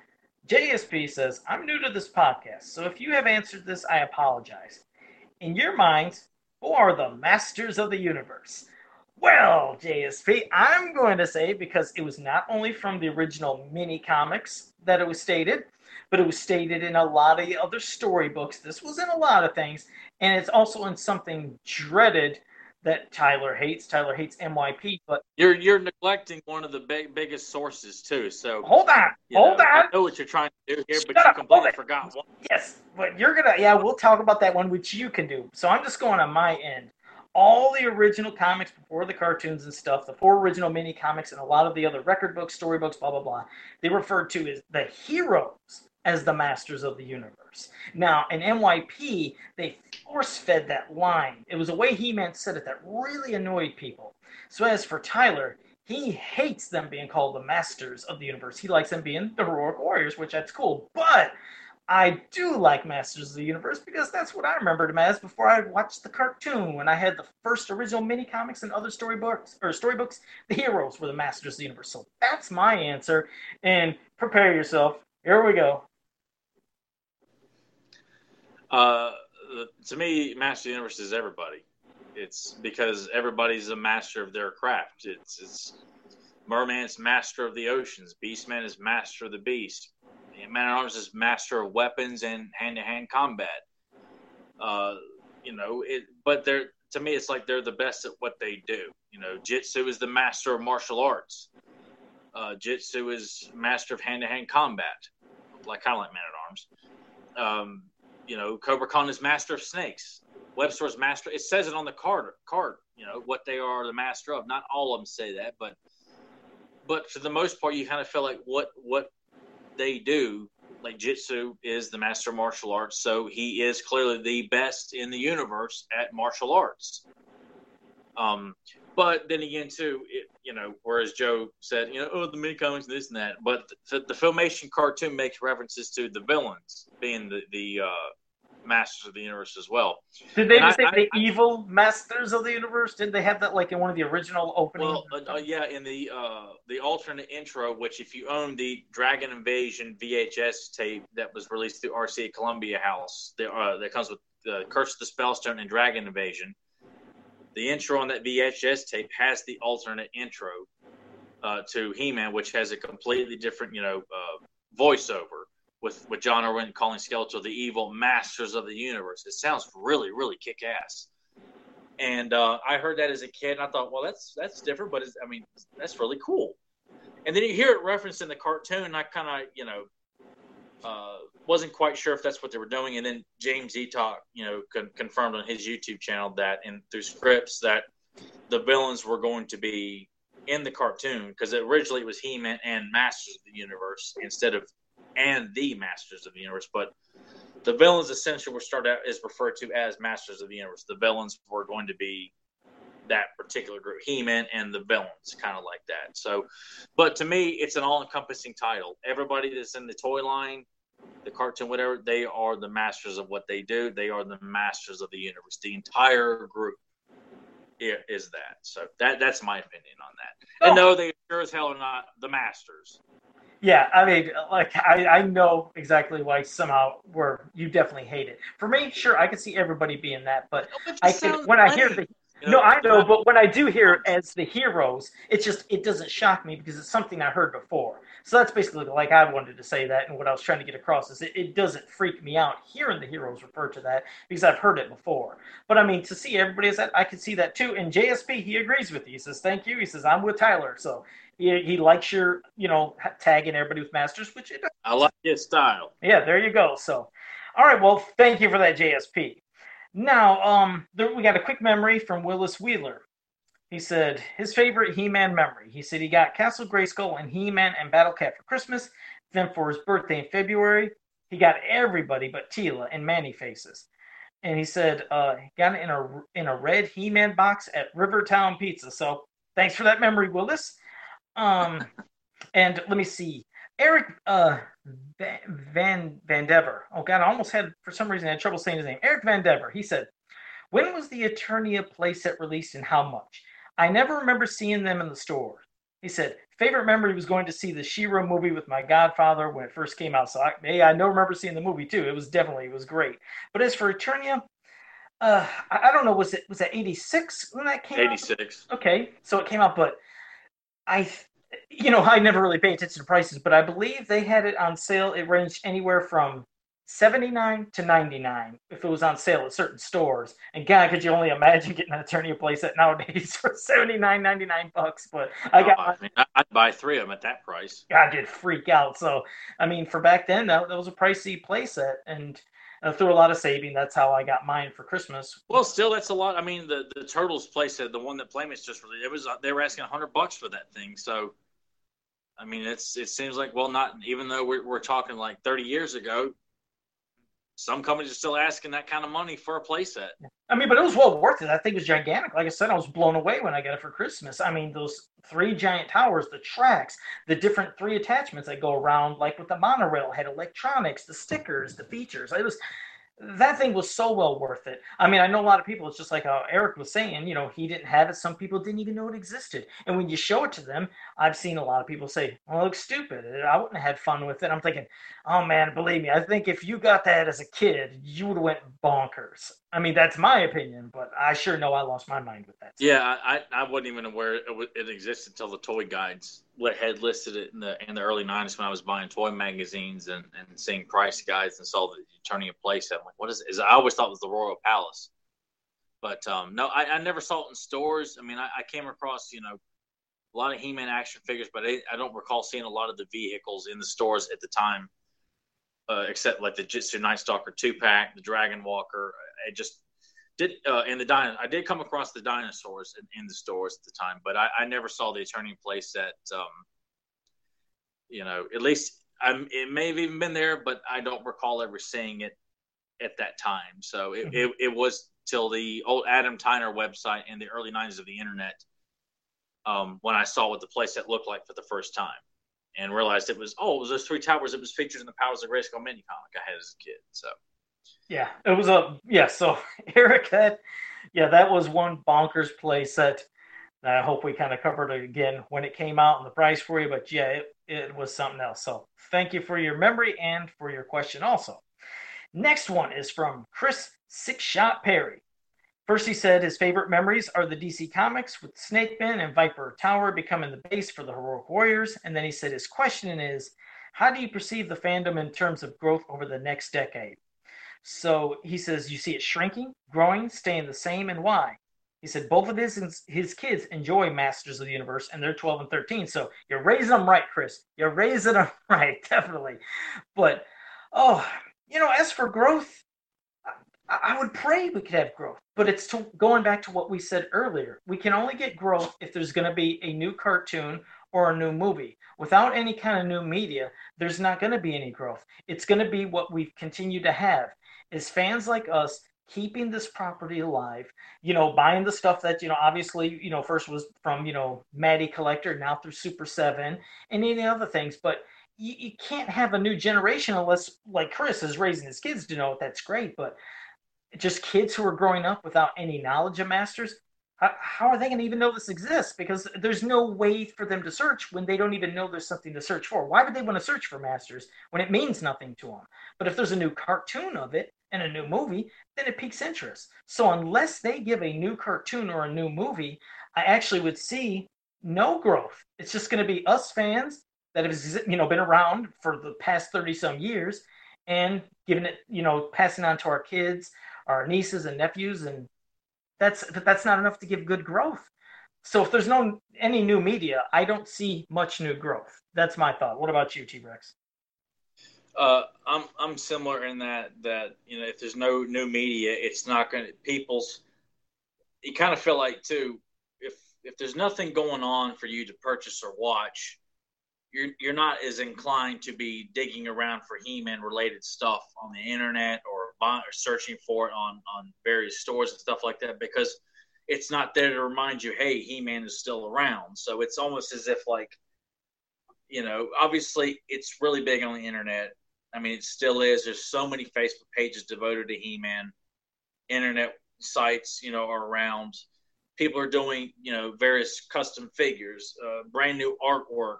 JSP says, I'm new to this podcast, so if you have answered this, I apologize. In your minds, who are the masters of the universe? Well, JSP, I'm going to say, because it was not only from the original mini comics that it was stated, but it was stated in a lot of the other storybooks. This was in a lot of things, and it's also in something dreaded that Tyler hates. Tyler hates MYP, but
you're neglecting one of the biggest sources too. So
hold on.
I know what you're trying to do here, but you completely forgot one.
Yes, but you're gonna. Yeah, we'll talk about that one, which you can do. So I'm just going on my end. All the original comics before the cartoons and stuff, the 4 original mini comics, and a lot of the other record books, storybooks, blah blah blah. They referred to as the heroes as the masters of the universe. Now, in MYP, they force-fed that line. It was a way He-Man said it that really annoyed people. So as for Tyler, he hates them being called the masters of the universe. He likes them being the heroic warriors, which that's cool. But I do like Masters of the Universe because that's what I remembered him as before I watched the cartoon. When I had the first original mini comics and other storybooks, the heroes were the Masters of the Universe. So that's my answer. And prepare yourself. Here we go.
To me, Master of the Universe is everybody. It's because everybody's a master of their craft. It's Merman's master of the oceans. Beastman is master of the beast. Man-at-Arms is master of weapons and hand-to-hand combat. But to me, it's like they're the best at what they do. Jitsu is the master of martial arts. Jitsu is master of hand-to-hand combat, kind of like Man-at-Arms. Cobra Khan is master of snakes. Webster's master. It says it on the card. What they are the master of. Not all of them say that, but for the most part, you kind of feel like what they do. Like Jitsu is the master of martial arts, so he is clearly the best in the universe at martial arts. But then again, too, whereas Joe said, the mini comics, this and that, but the Filmation cartoon makes references to the villains being the masters of the universe as well.
Did they say the evil masters of the universe? Did they have that in one of the original openings?
Well, in the alternate intro, which if you own the Dragon Invasion VHS tape that was released through RCA Columbia House, that comes with Curse of the Spellstone and Dragon Invasion. The intro on that VHS tape has the alternate intro to He-Man, which has a completely different, voiceover with John Irwin calling Skeletor the evil masters of the universe. It sounds really, really kick-ass. And I heard that as a kid, and I thought, well, that's different, but that's really cool. And then you hear it referenced in the cartoon, and I kind of, wasn't quite sure if that's what they were doing. And then James Eatock, confirmed on his YouTube channel that, and through scripts, that the villains were going to be in the cartoon, because originally it was He-Man and Masters of the Universe instead of and the Masters of the Universe. But the villains essentially were started out is referred to as Masters of the Universe. The villains were going to be that particular group, He-Man and the villains, kind of like that. So, but to me, it's an all-encompassing title. Everybody that's in the toy line, the cartoon, whatever, they are the masters of what they do. They are the masters of the universe. The entire group is that. So that's my opinion on that. And no, they sure as hell are not the masters.
Yeah, I mean, like I know exactly why somehow you definitely hate it. For me, sure, I can see everybody being that, but I can when I hear the no, I know, but when I do hear it as the heroes, it doesn't shock me because it's something I heard before. So that's basically like I wanted to say that, and what I was trying to get across is it doesn't freak me out hearing the heroes refer to that because I've heard it before. But I mean, to see everybody as that, I can see that too. And JSP, he agrees with you. He says, "Thank you." He says, "I'm with Tyler." So he likes your, tagging everybody with masters, which
I like his style.
Yeah, there you go. So, all right, well, thank you for that, JSP. Now, we got a quick memory from Willis Wheeler. He said his favorite He-Man memory. He said he got Castle Grayskull and He-Man and Battle Cat for Christmas. Then for his birthday in February, he got everybody but Teela and Man-E-Faces. And he said he got it in a red He-Man box at Rivertown Pizza. So thanks for that memory, Willis. And let me see. Eric Van Dever. Oh, God, I almost had, for some reason, I had trouble saying his name. Eric Van Dever. He said, when was the Eternia playset released and how much? I never remember seeing them in the store. He said, favorite memory was going to see the She-Ra movie with my godfather when it first came out. So I know remember seeing the movie, too. It was great. But as for Eternia, I don't know, was that 86 when that came
86.
out? 86. Okay, so it came out, but I never really paid attention to prices, but I believe they had it on sale. It ranged anywhere from $79 to $99 if it was on sale at certain stores. And God, could you only imagine getting an Eternia playset nowadays for $79.99? But
I'd buy 3 of them at that price.
God, you'd freak out. So, I mean, for back then, that was a pricey playset, and through a lot of saving, that's how I got mine for Christmas.
Well, still, that's a lot. I mean, the Turtles playset, the one that Playmates just released, they were asking $100 for that thing. So, I mean, it seems like, well, not even though we're talking like 30 years ago, some companies are still asking that kind of money for a playset.
I mean, but it was well worth it. That thing was gigantic. Like I said, I was blown away when I got it for Christmas. I mean, those 3 giant towers, the tracks, the different 3 attachments that go around, like with the monorail, had electronics, the stickers, the features. That thing was so well worth it. I mean, I know a lot of people, it's just like Eric was saying, he didn't have it. Some people didn't even know it existed. And when you show it to them, I've seen a lot of people say, well, it looks stupid. I wouldn't have had fun with it. I'm thinking, oh, man, believe me, I think if you got that as a kid, you would have went bonkers. I mean, that's my opinion, but I sure know I lost my mind with that.
Yeah, I wasn't even aware it existed until the toy guides had listed it in the early 90s when I was buying toy magazines and seeing price guides and saw the Eternia playset. I'm like, what is it? I always thought it was the Royal Palace. But no, I never saw it in stores. I mean, I came across, a lot of He-Man action figures, but I don't recall seeing a lot of the vehicles in the stores at the time, except like the Jitsu Night Stalker 2-pack, the Dragon Walker. I just did, and I did come across the dinosaurs in the stores at the time, but I never saw the Eternia playset. At least it may have even been there, but I don't recall ever seeing it at that time. So it was till the old Adam Tyner website in the early 90s of the internet when I saw what the playset looked like for the first time and realized it was those 3 towers. It was featured in the Powers of Grayskull mini comic I had as a kid. So.
Yeah, it was so Eric, that was one bonkers playset. I hope we kind of covered it again when it came out and the price for you, but yeah, it was something else. So thank you for your memory and for your question also. Next one is from Chris Six-Shot Perry. First, he said his favorite memories are the DC Comics with Snakebin and Viper Tower becoming the base for the Heroic Warriors. And then he said his question is, how do you perceive the fandom in terms of growth over the next decade? So he says, you see it shrinking, growing, staying the same, and why? He said both of his kids enjoy Masters of the Universe, and they're 12 and 13. So you're raising them right, Chris. You're raising them right, definitely. But, as for growth, I would pray we could have growth. But it's going back to what we said earlier. We can only get growth if there's going to be a new cartoon or a new movie. Without any kind of new media, there's not going to be any growth. It's going to be what we've continued to have is fans like us keeping this property alive, buying the stuff that, obviously, first was from, Maddie Collector, now through Super 7 and any other things. But you can't have a new generation unless, like Chris is raising his kids to know it. That's great. But just kids who are growing up without any knowledge of Masters, how are they going to even know this exists? Because there's no way for them to search when they don't even know there's something to search for. Why would they want to search for Masters when it means nothing to them? But if there's a new cartoon of it and a new movie, then it piques interest. So unless they give a new cartoon or a new movie, I actually would see no growth. It's just going to be us fans that have been around for the past 30 some years and giving it, passing on to our kids, our nieces and nephews, and that's not enough to give good growth. So if there's any new media, I don't see much new growth. That's my thought. What about you, T-Rex?
I'm similar in that if there's no new media, it's not going to you kind of feel like too, if there's nothing going on for you to purchase or watch, you're not as inclined to be digging around for He-Man related stuff on the internet or searching for it on various stores and stuff like that, because it's not there to remind you, hey, He-Man is still around. So it's almost as if obviously it's really big on the internet. I mean, it still is. There's so many Facebook pages devoted to He-Man. Internet sites, are around. People are doing, various custom figures, brand new artwork.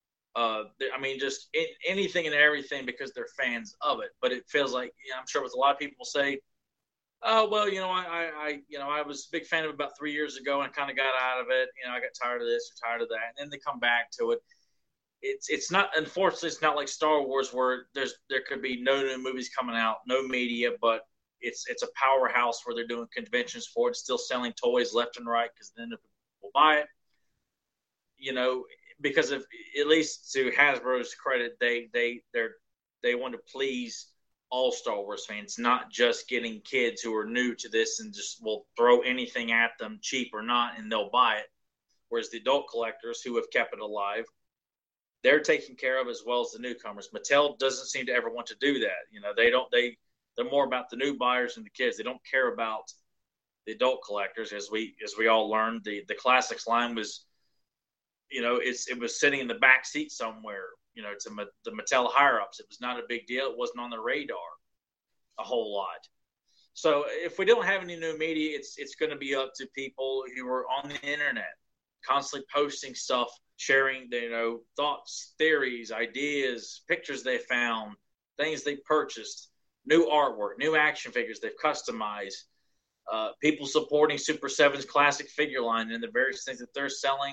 Just anything and everything because they're fans of it. But it feels like, I'm sure with a lot of people say, oh, well, I was a big fan of it about 3 years ago and kind of got out of it. I got tired of this or tired of that. And then they come back to it. It's not, unfortunately, it's not like Star Wars where there could be no new movies coming out, no media, but it's a powerhouse where they're doing conventions for it, still selling toys left and right because then people will buy it. Because of, at least to Hasbro's credit, they want to please all Star Wars fans, not just getting kids who are new to this and just will throw anything at them, cheap or not, and they'll buy it. Whereas the adult collectors who have kept it alive, they're taken care of as well as the newcomers. Mattel doesn't seem to ever want to do that. They're more about the new buyers and the kids. They don't care about the adult collectors. As we all learned, the Classics line was, it was sitting in the back seat somewhere, to the Mattel higher ups. It was not a big deal. It wasn't on the radar a whole lot. So if we don't have any new media, it's going to be up to people who are on the internet, constantly posting stuff, sharing, thoughts, theories, ideas, pictures they found, things they purchased, new artwork, new action figures they've customized, people supporting Super 7's classic figure line and the various things that they're selling,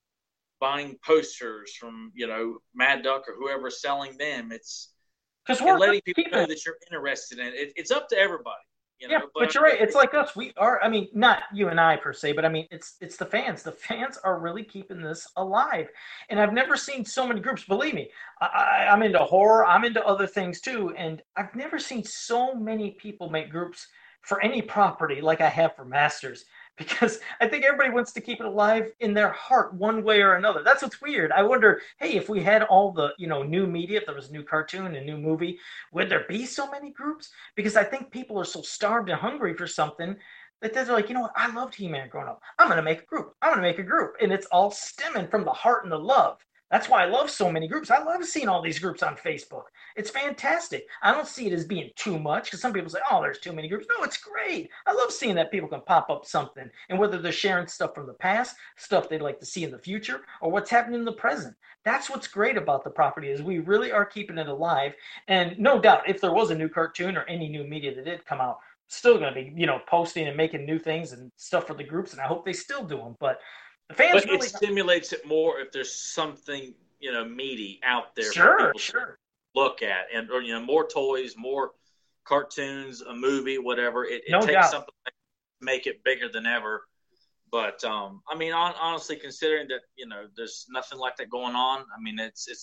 buying posters from, Mad Duck or whoever's selling them. It's letting people know that you're interested in it. It's up to everybody.
But you're right. It's like us. We are. I mean, not you and I per se, but I mean, it's the fans. The fans are really keeping this alive. And I've never seen so many groups. Believe me, I'm into horror. I'm into other things too. And I've never seen so many people make groups for any property like I have for Masters. Because I think everybody wants to keep it alive in their heart one way or another. That's what's weird. I wonder, hey, if we had all the, new media, if there was a new cartoon, a new movie, would there be so many groups? Because I think people are so starved and hungry for something that they're like, I loved He-Man growing up. I'm going to make a group. I'm going to make a group. And it's all stemming from the heart and the love. That's why I love so many groups. I love seeing all these groups on Facebook. It's fantastic. I don't see it as being too much because some people say, oh, there's too many groups. No, it's great. I love seeing that people can pop up something. And whether they're sharing stuff from the past, stuff they'd like to see in the future, or what's happening in the present. That's what's great about the property is we really are keeping it alive. And no doubt, if there was a new cartoon or any new media that did come out, still going to be, posting and making new things and stuff for the groups. And I hope they still do them. But
fans really, it stimulates it more if there's something, meaty out there
for people to
look at. And, or, more toys, more cartoons, a movie, whatever. It
no
takes
doubt.
something to make it bigger than ever. But, honestly, considering that, there's nothing like that going on, I mean,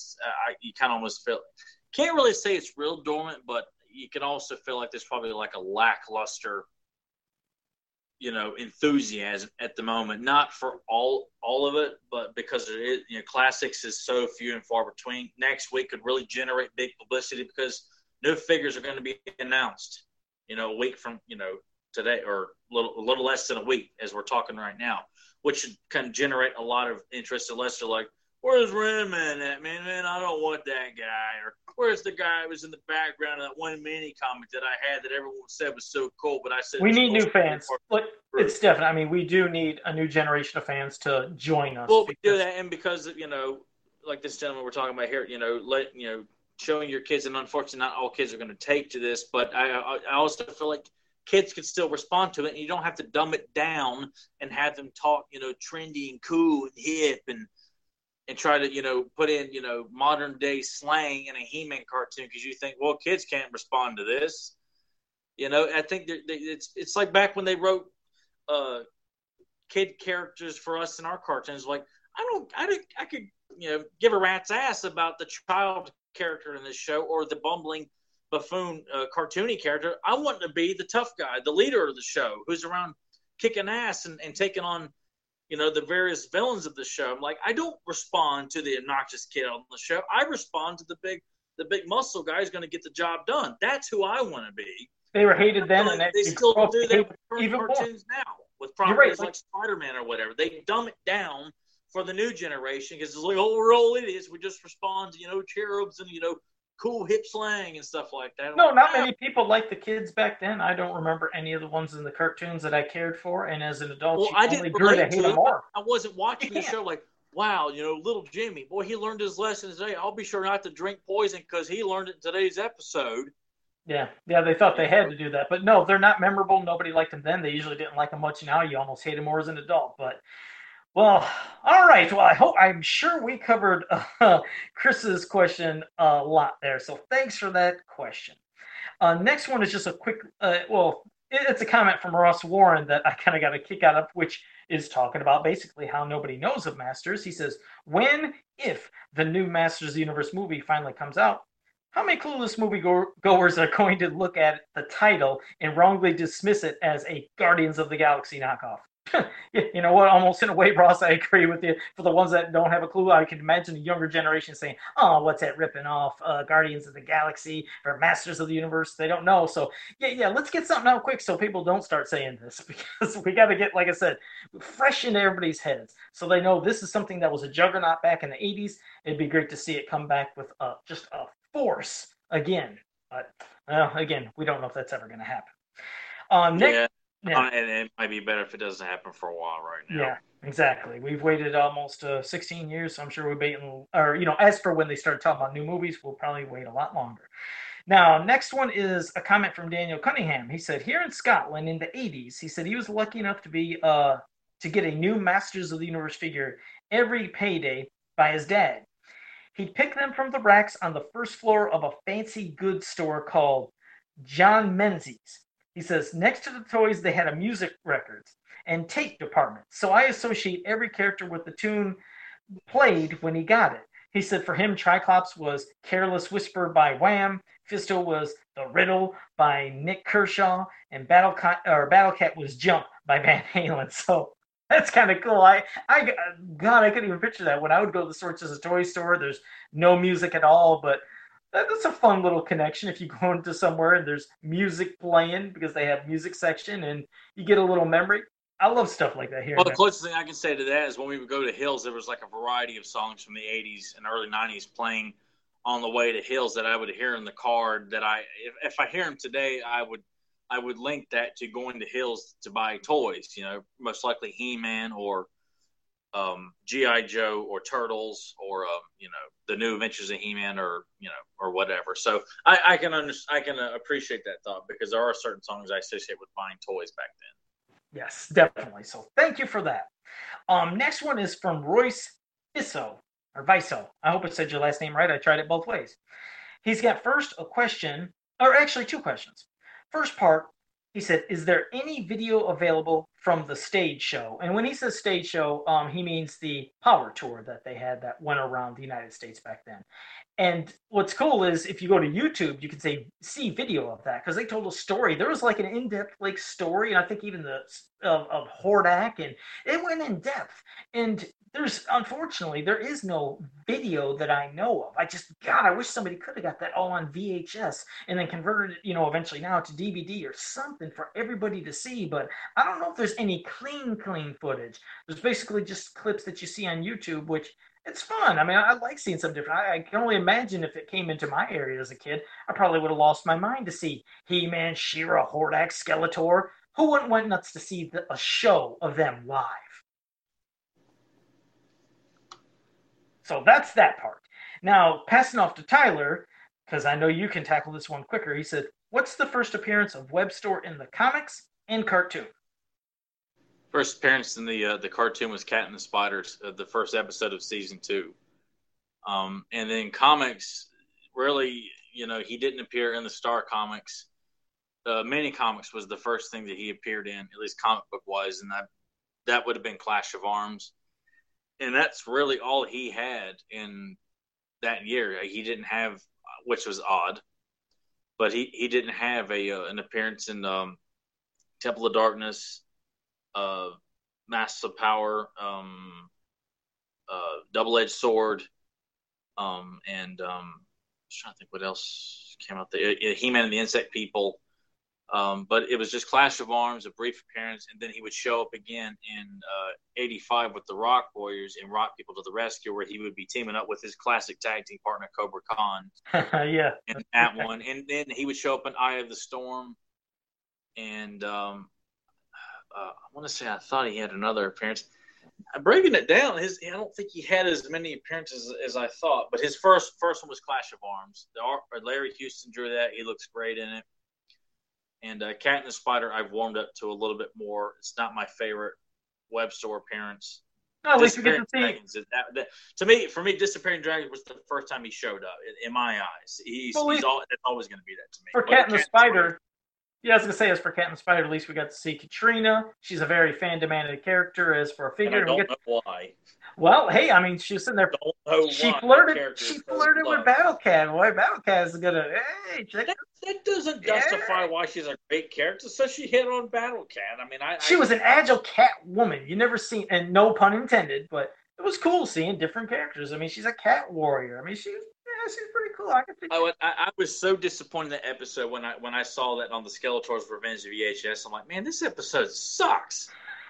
you kind of almost feel – can't really say it's real dormant, but you can also feel like there's probably like a lackluster enthusiasm at the moment. Not for all of it, but because it is, classics is so few and far between. Next week could really generate big publicity because new figures are going to be announced. A week from today, or a little less than a week as we're talking right now, which should kind of generate a lot of interest. Unless they're like, "Where's Redman at, man? Man, I don't want that guy." Or where's the guy who was in the background of that one mini comic that I had that everyone said was so cool, but I said
we need new fans. But it's definitely. I mean, we do need a new generation of fans to join us.
Well, we do that, and because like this gentleman we're talking about here, showing your kids, and unfortunately, not all kids are going to take to this, but I also feel like kids can still respond to it, and you don't have to dumb it down and have them talk, trendy and cool and hip and try to, put in, modern day slang in a He-Man cartoon because you think, well, kids can't respond to this. I think it's like back when they wrote kid characters for us in our cartoons. Like, I could, give a rat's ass about the child character in this show or the bumbling buffoon cartoony character. I want to be the tough guy, the leader of the show, who's around kicking ass and taking on the various villains of the show. I'm like, I don't respond to the obnoxious kid on the show. I respond to the big muscle guy who's going to get the job done. That's who I want to be.
They were hated then,
and they still do that with cartoons now with properties like Spider-Man or whatever. They dumb it down for the new generation because it's like, oh, we're all idiots. We just respond to cherubs and cool hip slang and stuff like that.
No, not many people liked the kids back then. I don't remember any of the ones in the cartoons that I cared for, and as an adult,
I didn't relate to them more. I wasn't watching the show like, wow, little Jimmy, boy, he learned his lesson today. I'll be sure not to drink poison because he learned it in today's episode.
Yeah, they thought they had to do that, but no, they're not memorable. Nobody liked them then. They usually didn't like them much now. You almost hate them more as an adult, but. Well, all right. Well, I'm sure we covered Chris's question a lot there. So thanks for that question. Next one is just a quick, it's a comment from Ross Warren that I kind of got a kick out of, which is talking about basically how nobody knows of Masters. He says, if the new Masters of the Universe movie finally comes out, how many clueless moviegoers are going to look at the title and wrongly dismiss it as a Guardians of the Galaxy knockoff? You know what? Almost in a way, Ross, I agree with you. For the ones that don't have a clue, I can imagine the younger generation saying, "Oh, what's that ripping off Guardians of the Galaxy or Masters of the Universe?" They don't know. So yeah, let's get something out quick so people don't start saying this because we got to get, like I said, fresh into everybody's heads so they know this is something that was a juggernaut back in the '80s. It'd be great to see it come back with just a force again. But again, we don't know if that's ever going to happen. Next.
Yeah. And it might be better if it doesn't happen for a while right now.
Yeah, exactly. We've waited almost 16 years, so I'm sure we're waiting. Or, as for when they start talking about new movies, we'll probably wait a lot longer. Now, next one is a comment from Daniel Cunningham. He said, here in Scotland in the 80s, he said he was lucky enough to be to get a new Masters of the Universe figure every payday by his dad. He'd pick them from the racks on the first floor of a fancy goods store called John Menzies. He says, next to the toys, they had a music records and tape department. So I associate every character with the tune played when he got it. He said for him, Triclops was Careless Whisper by Wham, Fisto was The Riddle by Nick Kershaw, and Battlecat was Jump by Van Halen. So that's kind of cool. I couldn't even picture that. When I would go to the store, just a toy store, there's no music at all, but that's a fun little connection if you go into somewhere and there's music playing because they have music section and you get a little memory. I love stuff like that here.
Well, the closest thing I can say to that is when we would go to Hills, there was like a variety of songs from the 80s and early 90s playing on the way to Hills that I would hear in the car that if I hear them today, I would link that to going to Hills to buy toys, most likely He-Man or G.I. Joe or Turtles or the new Adventures of He-Man or whatever. So I can appreciate that thought because there are certain songs I associate with buying toys back then.
Yes, definitely. So thank you for that. Next one is from Royce Viso. I hope I said your last name right. I tried it both ways. He's got first a question, or actually two questions. First part, he said, is there any video available from the stage show. And when he says stage show, he means the Power Tour that they had that went around the United States back then. And what's cool is if you go to YouTube, you can see video of that because they told a story. There was like an in-depth like story, and I think even the of Hordak, and it went in depth. And there's unfortunately there is no video that I know of. I wish somebody could have got that all on VHS and then converted it, eventually now to DVD or something for everybody to see. But I don't know if there's any clean footage. There's basically just clips that you see on YouTube, which it's fun. I mean, I like seeing something different. I can only imagine if it came into my area as a kid, I probably would have lost my mind to see He-Man, She-Ra, Hordak, Skeletor. Who wouldn't went nuts to see a show of them live? So that's that part. Now, passing off to Tyler, because I know you can tackle this one quicker. He said, what's the first appearance of Webstor in the comics and cartoon?
First appearance in the cartoon was Cat and the Spiders, the first episode of season 2. And then comics, really, he didn't appear in the Star Comics. Mini Comics was the first thing that he appeared in, at least comic book wise, and that would have been Clash of Arms. And that's really all he had in that year. He didn't have, which was odd, but he didn't have an appearance in Temple of Darkness, Masks of Power, Double-Edged Sword, and I was trying to think what else came out there. He-Man and the Insect People. But it was just Clash of Arms, a brief appearance, and then he would show up again in '85 with the Rock Warriors and Rock People to the Rescue, where he would be teaming up with his classic tag team partner Cobra Khan.
Yeah,
in that one, and then he would show up in Eye of the Storm, and I want to say I thought he had another appearance. Breaking it down, I don't think he had as many appearances as I thought, but his first one was Clash of Arms. Larry Houston drew that; he looks great in it. And Cat and the Spider, I've warmed up to a little bit more. It's not my favorite Webstor appearance.
No, at least we get to see.
Dragons, for me, Disappearing Dragons was the first time he showed up. In my eyes, that's always going to be that to me.
For Cat and the Spider, yeah, I was going to say, as for Cat and the Spider, at least we got to see Katrina. She's a very fan-demanded character as for a figure.
And I don't know why.
Well, hey, I mean, she was sitting there. She flirted with Battle Cat. Boy, Battle Cat is gonna. Hey, check
that doesn't justify why she's a great character. So she hit on Battle Cat. I mean,
she was an agile cat woman. You never seen, and no pun intended, but it was cool seeing different characters. I mean, she's a cat warrior. I mean, she's pretty cool.
I was so disappointed in that episode when I saw that on the Skeletor's Revenge VHS. I'm like, man, this episode sucks.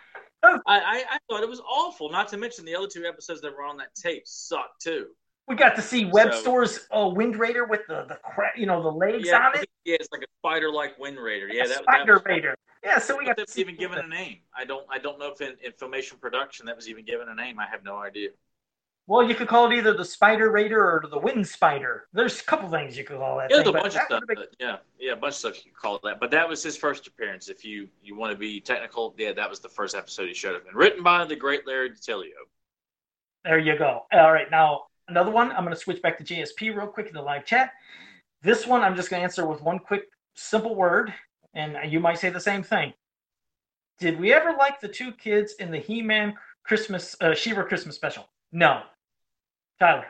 I thought it was awful. Not to mention the other 2 episodes that were on that tape sucked too.
We got to see Webstor's Wind Raider with the legs on it.
Yeah, it's like a spider-like Wind Raider. Yeah,
Spider Raider. Yeah, so we got
that's even given a name. I don't know if in Filmation production that was even given a name. I have no idea.
Well, you could call it either the Spider Raider or the Wind Spider. There's a couple things you could call that.
Yeah, a bunch of stuff. A bunch of stuff you could call it that. But that was his first appearance. If you want to be technical, yeah, that was the first episode he showed up in. Written by the great Larry DiTillio. There
you go. All right, now another one. I'm going to switch back to JSP real quick in the live chat. This one I'm just going to answer with one quick, simple word, and you might say the same thing. Did we ever like the 2 kids in the He-Man Christmas, She-Ra Christmas special? No. Tyler.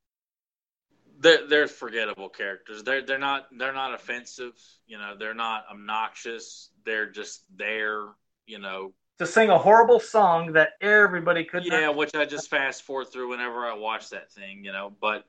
They're forgettable characters. They're not offensive. They're not obnoxious. They're just there.
To sing a horrible song that everybody could.
Yeah, which I just fast forward through whenever I watch that thing. But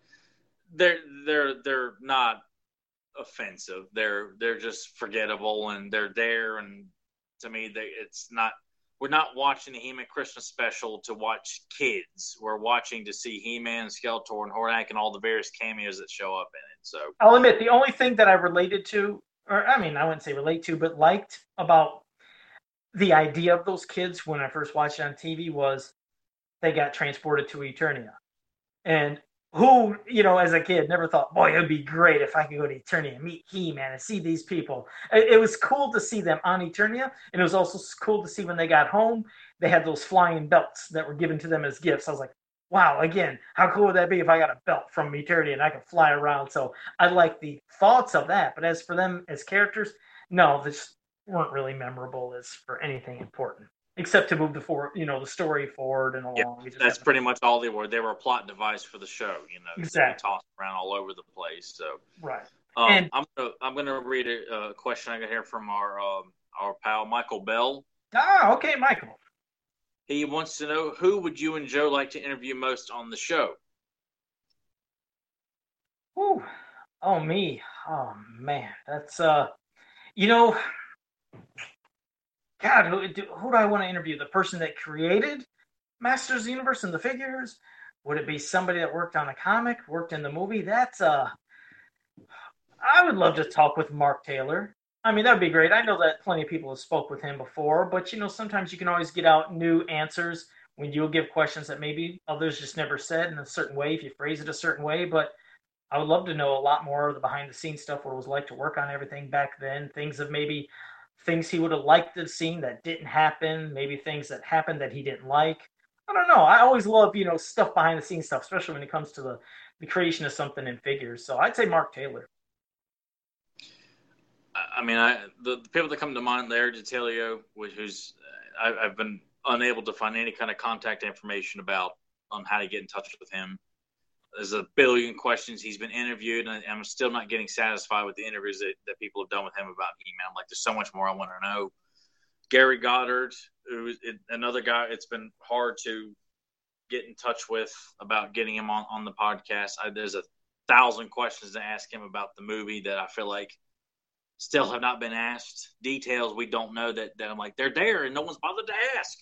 they're not offensive. They're just forgettable, and they're there. And to me, it's not. We're not watching the He-Man Christmas special to watch kids. We're watching to see He-Man, Skeletor, and Hordak, and all the various cameos that show up in it. So
I'll admit, the only thing that I related to, or I mean, I wouldn't say relate to, but liked about the idea of those kids when I first watched it on TV was they got transported to Eternia. And who, as a kid, never thought, boy, it would be great if I could go to Eternia and meet He-Man and see these people. It was cool to see them on Eternia, and it was also cool to see when they got home, they had those flying belts that were given to them as gifts. I was like, wow, again, how cool would that be if I got a belt from Eternia and I could fly around? So I like the thoughts of that, but as for them as characters, no, they just weren't really memorable as for anything important. except to move the story forward and
Yeah,
along. We just
that's
have
pretty much all they were. They were a plot device for the show, to be
exactly
tossed around all over the place. So,
right. And
I'm gonna read a question I got here from our pal Michael Bell.
okay, Michael.
He wants to know, who would you and Joe like to interview most on the show?
Whew. Oh me. Oh man, that's you know, God, who do I want to interview? The person that created Masters of the Universe and the figures? Would it be somebody that worked on a comic, worked in the movie? That's I would love to talk with Mark Taylor. I mean, that would be great. I know that plenty of people have spoke with him before, but sometimes you can always get out new answers when you'll give questions that maybe others just never said in a certain way if you phrase it a certain way. But I would love to know a lot more of the behind the scenes stuff, what it was like to work on everything back then, things he would have liked to have seen that didn't happen, maybe things that happened that he didn't like. I don't know. I always love, stuff behind the scenes stuff, especially when it comes to the creation of something in figures. So I'd say Mark Taylor.
I mean, the people that come to mind, Larry DiTillio, who's I've been unable to find any kind of contact information about on how to get in touch with him. There's a billion questions he's been interviewed, and I'm still not getting satisfied with the interviews that people have done with him about He-Man. Like, there's so much more I want to know. Gary Goddard, another guy, it's been hard to get in touch with about getting him on the podcast. There's 1,000 questions to ask him about the movie that I feel like still have not been asked. Details we don't know that I'm like, they're there and no one's bothered to ask.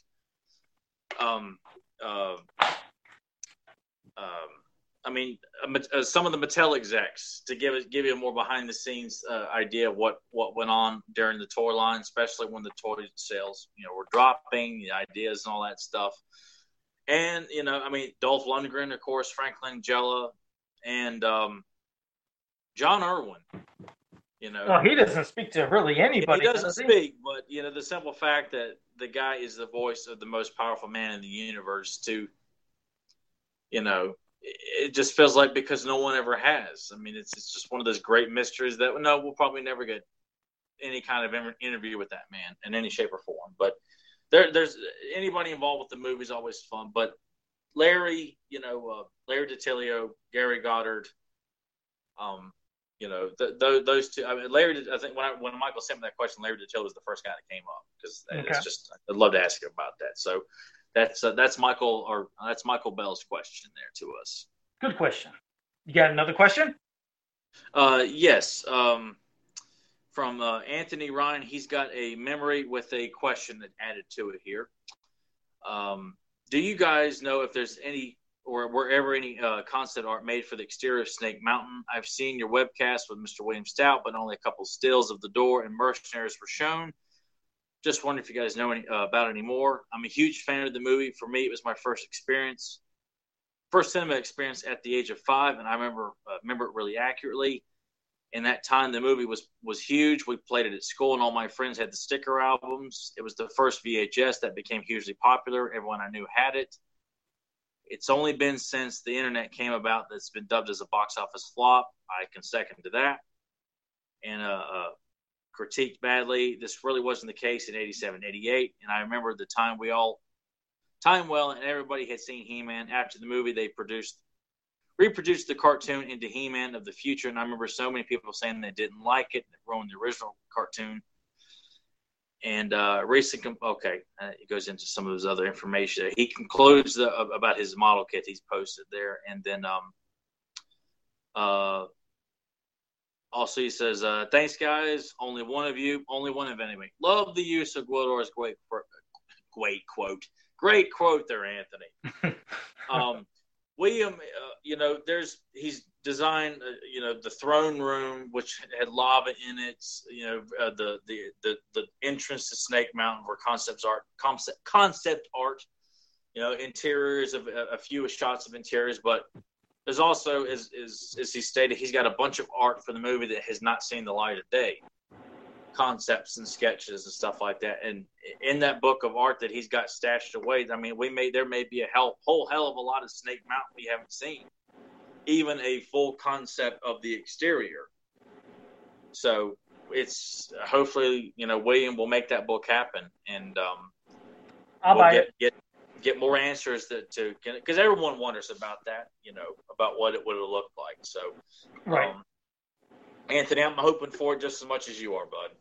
I mean, some of the Mattel execs, to give you a more behind the scenes idea of what went on during the toy line, especially when the toy sales were dropping, the ideas and all that stuff. And I mean, Dolph Lundgren, of course, Frank Langella, and John Irwin.
Well, he doesn't speak to really anybody.
He doesn't speak, but the simple fact that the guy is the voice of the most powerful man in the universe, it just feels like, because no one ever has. I mean, it's just one of those great mysteries that we'll probably never get any kind of interview with that man in any shape or form. But there's anybody involved with the movie is always fun. But Larry, Larry DiTillio, Gary Goddard, those two. I mean, Larry. I think when Michael sent me that question, Larry DiTillio was the first guy that came up, because it's just, I'd love to ask him about that. So that's Michael Bell's question there to us.
Good question. You got another question?
Yes. From Anthony Ryan, he's got a memory with a question that added to it here. Do you guys know if there's any, or wherever any concept art made for the exterior of Snake Mountain? I've seen your webcast with Mr. William Stout, but only a couple stills of the door and mercenaries were shown. Just wondering if you guys know about any more. I'm a huge fan of the movie. For me, it was my first cinema experience at the age of 5, and I remember it really accurately. In that time, the movie was huge. We played it at school, and all my friends had the sticker albums. It was the first VHS that became hugely popular. Everyone I knew had it. It's only been since the internet came about that's been dubbed as a box office flop. I can second to that. And critiqued badly. This really wasn't the case in 87, 88. And I remember the time time well, and everybody had seen He-Man. After the movie, they reproduced the cartoon into He-Man of the future. And I remember so many people saying they didn't like it, that ruined the original cartoon. And it goes into some of his other information. He concludes about his model kit he's posted there. And then also he says, thanks, guys. Only one of anyway. Love the use of Gwildor's great quote. Great quote there, Anthony. William, he's designed, the throne room, which had lava in it. The entrance to Snake Mountain were concept art. Interiors of a few shots of interiors, but there's also, as he stated, he's got a bunch of art for the movie that has not seen the light of day. Concepts and sketches and stuff like that. And in that book of art that he's got stashed away, I mean, there may be a whole hell of a lot of Snake Mountain we haven't seen, even a full concept of the exterior. So it's hopefully, William will make that book happen. And
I'll
we'll
buy it.
get more answers to because everyone wonders about that, about what it would have looked like. So,
Right.
Anthony, I'm hoping for it just as much as you are, bud.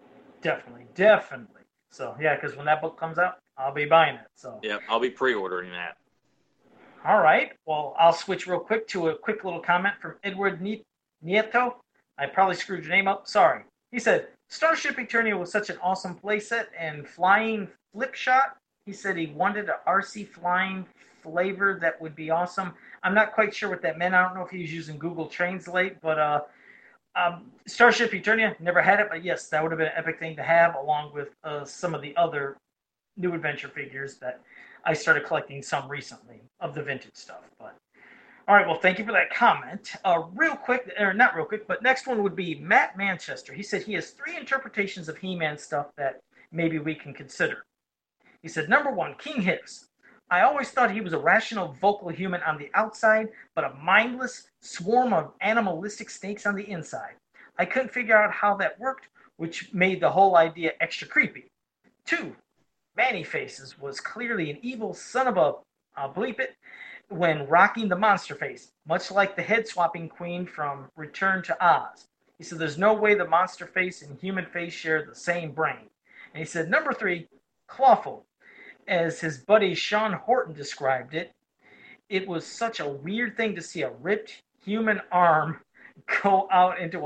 Definitely. So yeah, because when that book comes out, I'll be buying it. So
Yeah, I'll be pre-ordering that.
all right. Well, I'll switch real quick to a quick little comment from Edward Nieto. I probably screwed your name up. Sorry. He said, Starship Eternia was such an awesome playset and flying flip shot. He said he wanted a RC flying flavor that would be awesome. I'm not quite sure what that meant. I don't know if he was using Google Translate, but Starship Eternia, never had it, but yes, that would have been an epic thing to have, along with some of the other new adventure figures that I started collecting some recently of the vintage stuff. But all right, well, thank you for that comment. Real quick, or not real quick, but next one would be Matt Manchester. He said he has 3 interpretations of He-Man stuff that maybe we can consider. He said, number 1, King Hiss. I always thought he was a rational, vocal human on the outside, but a mindless swarm of animalistic snakes on the inside. I couldn't figure out how that worked, which made the whole idea extra creepy. 2, Manny Faces was clearly an evil son of a bleep it when rocking the monster face, much like the head swapping queen from Return to Oz. He said there's no way the monster face and human face share the same brain. And he said number 3, Clawful. As his buddy Sean Horton described it, it was such a weird thing to see a ripped human arm go out into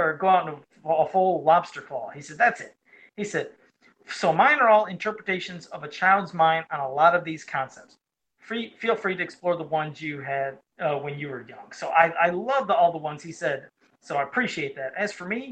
a full lobster claw. He said that's it. He said, so mine are all interpretations of a child's mind on a lot of these concepts. Feel free to explore the ones you had when you were young. So I love all the ones he said. So I appreciate that. As for me,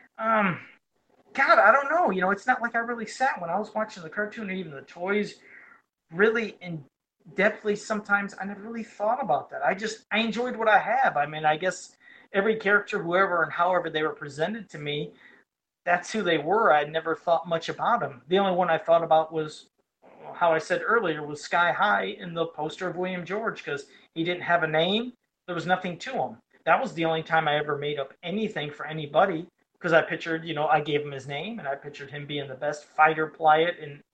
God, I don't know. It's not like I really sat when I was watching the cartoon and even the toys really in depthly. Sometimes I never really thought about that. I enjoyed what I have. I mean, I guess every character, whoever and however they were presented to me, that's who they were. I never thought much about them. The only one I thought about was, how I said earlier, was Sky High in the poster of William George, because he didn't have a name. There was nothing to him. That was the only time I ever made up anything for anybody, because I pictured, I gave him his name, and I pictured him being the best fighter pilot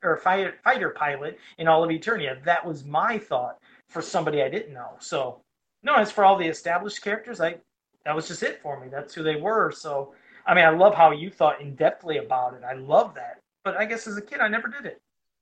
in all of Eternia. That was my thought for somebody I didn't know. So, no, as for all the established characters, that was just it for me. That's who they were. So, I mean, I love how you thought in depthly about it. I love that. But I guess as a kid, I never did it.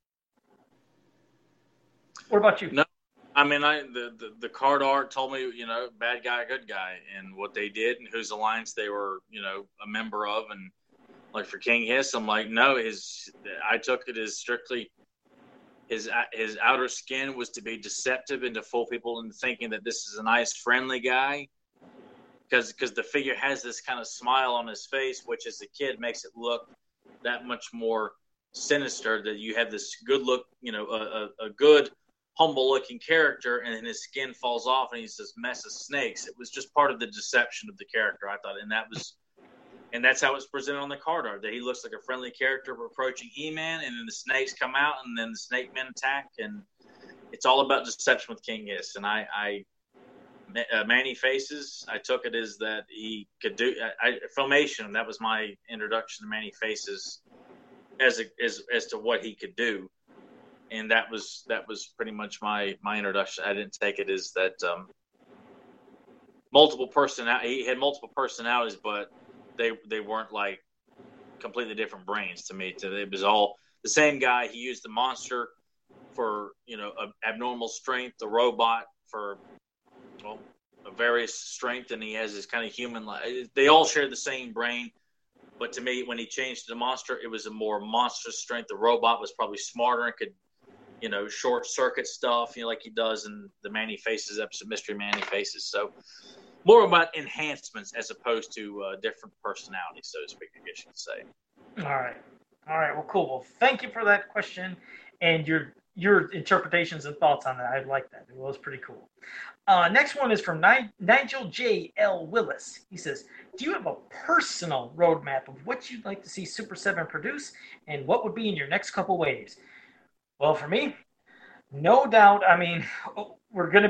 What about you?
No, I mean, the card art told me, bad guy, good guy, and what they did and whose alliance they were, a member of. And like for King Hiss, I'm like, no, I took it as strictly his outer skin was to be deceptive and to fool people into thinking that this is a nice, friendly guy. Because the figure has this kind of smile on his face, which as a kid makes it look that much more sinister, that you have this good look, a good, humble-looking character, and then his skin falls off and he's this mess of snakes. It was just part of the deception of the character, I thought, and that's how it's presented on the card art, that he looks like a friendly character approaching He-Man, and then the snakes come out, and then the snake men attack, and it's all about deception with King Hiss. And Manny Faces, I took it as that he could do Filmation. That was my introduction to Manny Faces as to what he could do, and that was pretty much my introduction. I didn't take it as that he had multiple personalities, but they weren't like completely different brains to me. It was all the same guy. He used the monster for abnormal strength, the robot for a various strength, and he has this kind of human. They all share the same brain, but to me, when he changed to the monster, it was a more monstrous strength. The robot was probably smarter and could, short circuit stuff, like he does in the Manny Faces episode, Mystery Manny Faces. So more about enhancements as opposed to different personalities, so to speak, I guess you could say.
All right. Well, cool. Well, thank you for that question and your interpretations and thoughts on that. I like that. It was pretty cool. Next one is from Nigel J. L. Willis. He says, do you have a personal roadmap of what you'd like to see Super 7 produce, and what would be in your next couple waves? Well, for me, no doubt, I mean,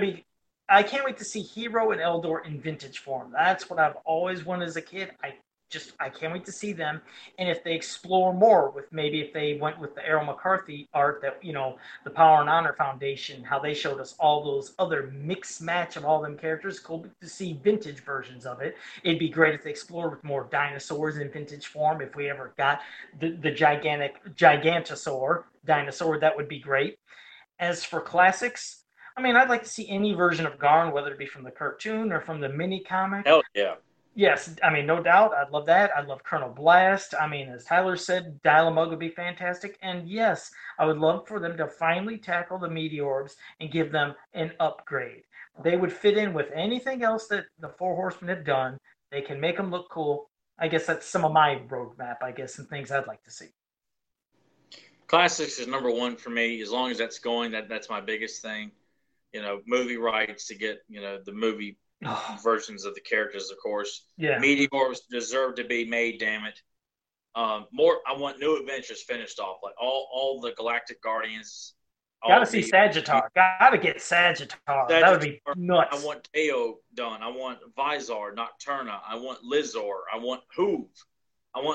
I can't wait to see Hero and Eldor in vintage form. That's what I've always wanted as a kid. I I can't wait to see them. And if they explore more with maybe if they went with the Errol McCarthy art that, the Power and Honor Foundation, how they showed us all those other mixed match of all them characters. Cool to see vintage versions of it. It'd be great if they explored with more dinosaurs in vintage form. If we ever got the Gigantosaur dinosaur, that would be great. As for classics, I mean, I'd like to see any version of Garn, whether it be from the cartoon or from the mini comic.
Hell yeah.
Yes, I mean, no doubt. I'd love that. I'd love Colonel Blast. I mean, as Tyler said, Dial-A-Mug would be fantastic. And yes, I would love for them to finally tackle the Meteorbs and give them an upgrade. They would fit in with anything else that the Four Horsemen have done. They can make them look cool. I guess that's some of my roadmap, I guess, and things I'd like to see.
Classics is number one for me. As long as that's going, that's my biggest thing. Movie rights to get, the movie versions of the characters, of course.
Yeah.
Meteors deserve to be made, damn it. More, I want New Adventures finished off, like all the Galactic Guardians.
Gotta see Sagittar. Gotta get Sagittar. That would be nuts.
I want Teo done. I want Visor, Nocturna. I want Lizor. I want Hoove. I want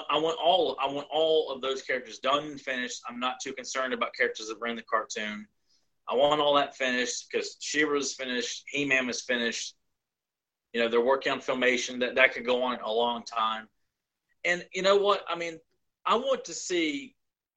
all of those characters done and finished. I'm not too concerned about characters that were in the cartoon. I want all that finished because She-Ra's finished, He-Man is finished. They're working on Filmation. That could go on a long time. And you know what? I mean, I want to see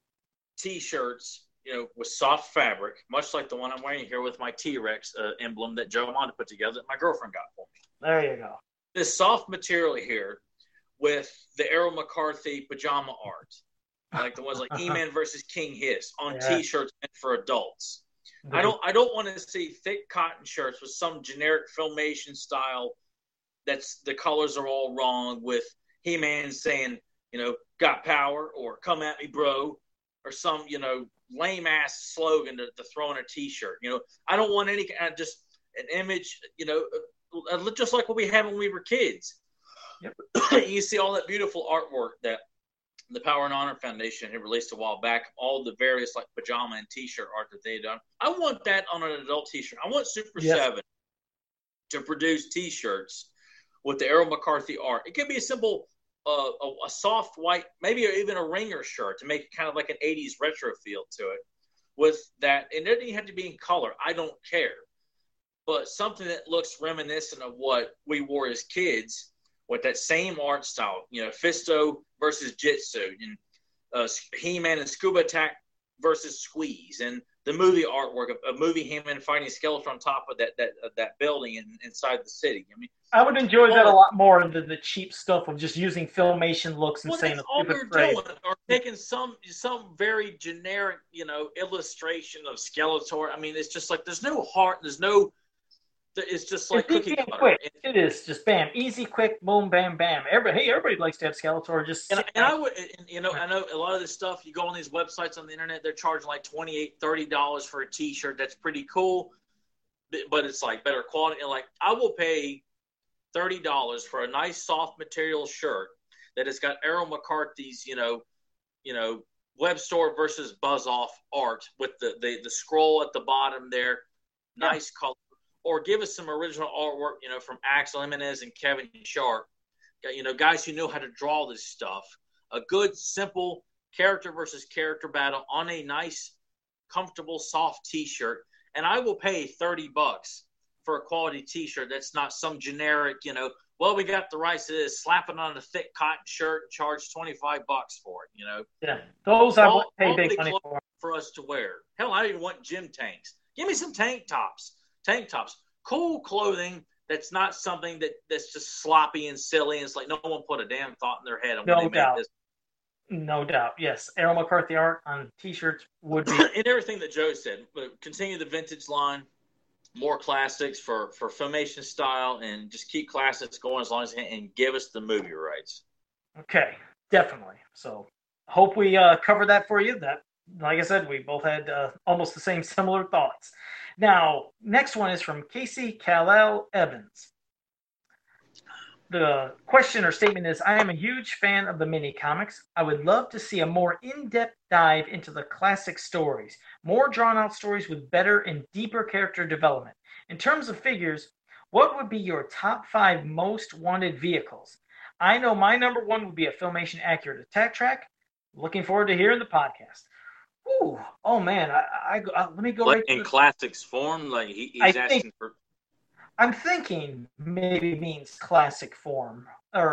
T-shirts, with soft fabric, much like the one I'm wearing here with my T-Rex emblem that Joe Amanda put together that my girlfriend got for me.
There you go.
This soft material here with the Errol McCarthy pajama art, like the ones like He-Man versus King Hiss on T-shirts meant for adults. I don't want to see thick cotton shirts with some generic Filmation style that's the colors are all wrong with He-Man saying, got power or come at me, bro, or some, lame ass slogan to throw on a T-shirt. I don't want any just an image, just like what we had when we were kids. Yep. You see all that beautiful artwork that the Power and Honor Foundation had released a while back, all the various like pajama and T-shirt art that they had done. I want that on an adult T-shirt. I want Super 7 to produce T-shirts with the Errol McCarthy art. It could be a simple, a soft white, maybe even a ringer shirt to make it kind of like an 80s retro feel to it with that. And it doesn't even have to be in color. I don't care. But something that looks reminiscent of what we wore as kids with that same art style, Fisto versus Jitsu, and He-Man and Scuba Attack versus Squeeze, and the movie artwork of movie He-Man fighting Skeletor on top of that building inside the city. I mean,
I would enjoy that a lot more than the cheap stuff of just using Filmation looks and saying
that's all we're doing, or taking some very generic, illustration of Skeletor. I mean, it's just like there's no heart, it's just like cookie cutter.
Quick. It is just bam, easy, quick, boom, bam, bam. Everybody likes to have Skeletor.
I know a lot of this stuff. You go on these websites on the internet, they're charging like $28, $30 for a T-shirt. That's pretty cool, but it's like better quality. And like I will pay $30 for a nice soft material shirt that has got Errol McCarthy's, Web Store versus Buzz Off art with the scroll at the bottom there, nice color. Or give us some original artwork, from Axel Jimenez and Kevin Sharp, guys who know how to draw this stuff. A good, simple character versus character battle on a nice, comfortable, soft T-shirt, and I will pay $30 for a quality T-shirt. That's not some generic, well, we got the rights to this, slap it on a thick cotton shirt, and charge $25 for it.
Yeah, those I would pay big money
for us to wear. Hell, I don't even want gym tanks. Give me some tank tops. Cool clothing that's not something that's just sloppy and silly, and it's like no one put a damn thought in their head on when they made this.
No doubt. Yes, Errol McCarthy art on T-shirts would be
and everything that Joe said. But continue the vintage line, more classics for Filmation style, and just keep classics going as long as and give us the movie rights.
Okay, definitely. So hope we covered that for you. That, like I said, we both had almost the same similar thoughts. Now, next one is from Casey Kal-El Evans. The question or statement is, I am a huge fan of the mini comics. I would love to see a more in-depth dive into the classic stories, more drawn-out stories with better and deeper character development. In terms of figures, what would be your top 5 most wanted vehicles? I know my number one would be a Filmation accurate attack track. Looking forward to hearing the podcast. Ooh, oh man, let me go
Like
right to
in
the.
classics form, like
I
he's
think
asking for.
I'm thinking maybe means classic form,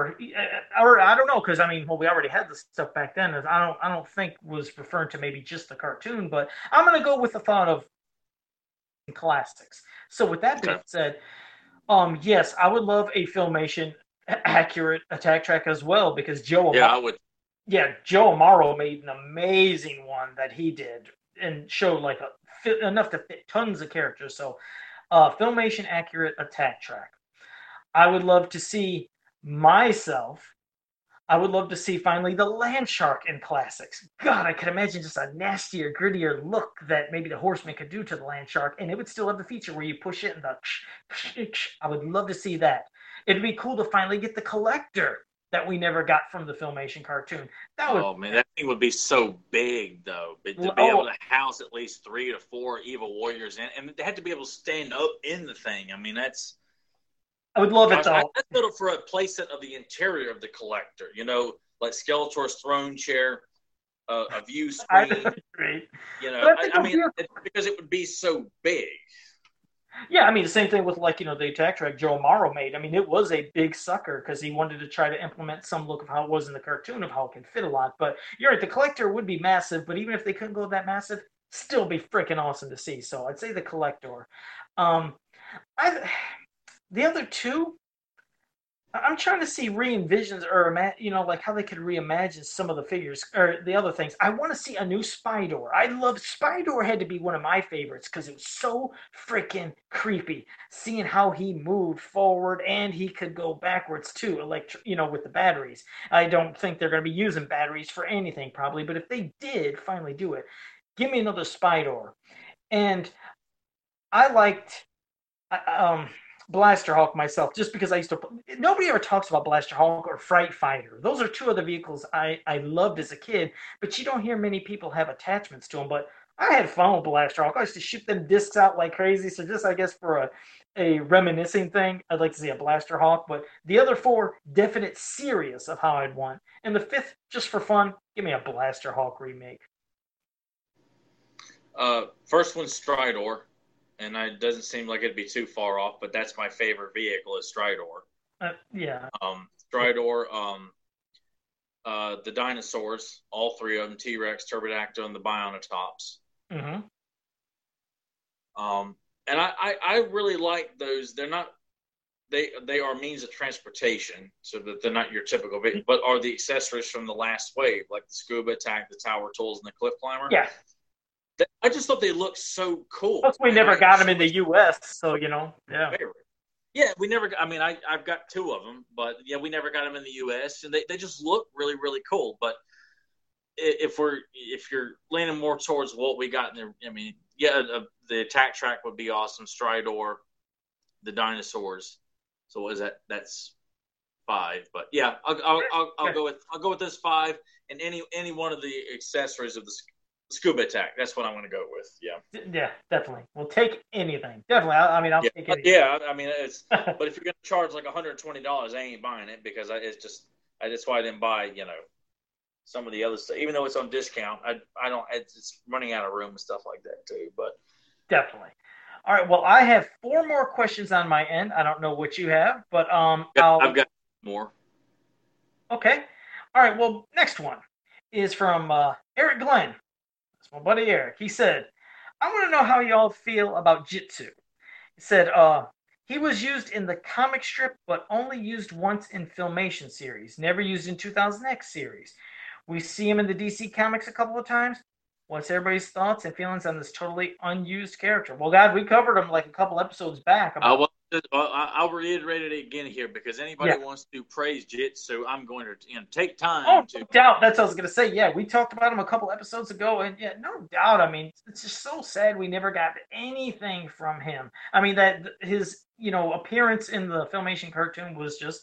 or I don't know, because I mean, well, we already had the stuff back then. I don't think was referring to maybe just the cartoon, but I'm gonna go with the thought of classics. So with that being
Okay.
said, yes, I would love a Filmation accurate attack track as well because
Yeah, I would.
Joe Amaro made an amazing one that he did and showed like enough to fit tons of characters. So, Filmation accurate attack track. I would love to see myself. I would love to see finally the land shark in classics. God, I could imagine just a nastier, grittier look that maybe the Horseman could do to the land shark, and it would still have the feature where you push it and I would love to see that. It'd be cool to finally get the collector that we never got from the Filmation cartoon. That would.
Oh man, that thing would be so big though. But to be able
Oh,
to house at least 3 to 4 evil warriors, and they had to be able to stand up in the thing. I mean, that's.
I would love it
Gosh, I
though.
settled for a playset of the interior of the collector. Like Skeletor's throne chair, a view
I
screen.
agree.
I,
But I think
I mean, because it would be so big.
yeah, I mean the same thing with like the attack track Joe Amaro made. I mean it was a big sucker because he wanted to try to implement some look of how it was in the cartoon of how it can fit a lot. But you're right, the collector would be massive. But even if they couldn't go that massive, still be freaking awesome to see. So I'd say the collector. Um, I the other two I'm trying to see re-envisions or like how they could reimagine some of the figures or the other things. I want to see a new Spydor. I love Spydor had to be one of my favorites because it was so freaking creepy. Seeing how he moved forward and he could go backwards too, with the batteries. I don't think they're going to be using batteries for anything probably, but if they did finally do it, give me another Spydor. And I liked Blaster Hawk myself, just because I used to. Nobody ever talks about Blaster Hawk or Fright Fighter. Those are two of the vehicles I loved as a kid, but you don't hear many people have attachments to them. But I had fun with Blaster Hawk. I used to shoot them discs out like crazy. So just I guess for a reminiscing thing, I'd like to see a Blaster Hawk. But the other four, definite serious of how I'd want. And the fifth, just for fun, give me a Blaster Hawk remake.
First one's Stridor, and it doesn't seem like it'd be too far off. But that's my favorite vehicle is Stridor.
Yeah.
Stridor. The dinosaurs, all three of them, T-Rex, Turbodactyl, and the Bionatops.
Mm-hmm.
And I really like those. They're not they are means of transportation, so that they're not your typical vehicle, but are the accessories from the last wave, like the Scuba Attack, the Tower Tools, and the Cliff Climber.
Yeah.
I just thought they looked so cool.
Plus, we never got them in the U.S., so yeah.
Yeah, we never. I mean, I've got two of them, but yeah, we never got them in the U.S. and they just look really really cool. But if you're leaning more towards what we got in there, I mean, yeah, the attack track would be awesome. Stridor, the dinosaurs. So what is that? That's 5. But yeah, I'll go with this 5 and any one of the accessories of the Scuba Attack. That's what I'm going to go with. Yeah.
Yeah, definitely. We'll take anything. Definitely. I'll take anything.
Yeah, I mean, but if you're going to charge like $120, I ain't buying it because that's why I didn't buy, some of the other stuff. Even though it's on discount, I don't, it's running out of room and stuff like that too. But
definitely. All right. Well, I have 4 more questions on my end. I don't know what you have, but
I've got more.
Okay. All right. Well, next one is from Eric Glenn. That's my buddy Eric. He said, I want to know how y'all feel about Jitsu. He said, he was used in the comic strip, but only used once in Filmation series, never used in 2000X series. We see him in the DC comics a couple of times. What's everybody's thoughts and feelings on this totally unused character? Well, God, we covered him like a couple episodes back.
I'll reiterate it again here because anybody wants to praise Jitsu, I'm going to take time.
No doubt. That's what I was going to say. Yeah, we talked about him a couple episodes ago, and yeah, no doubt. I mean, it's just so sad we never got anything from him. I mean, that his appearance in the Filmation cartoon was just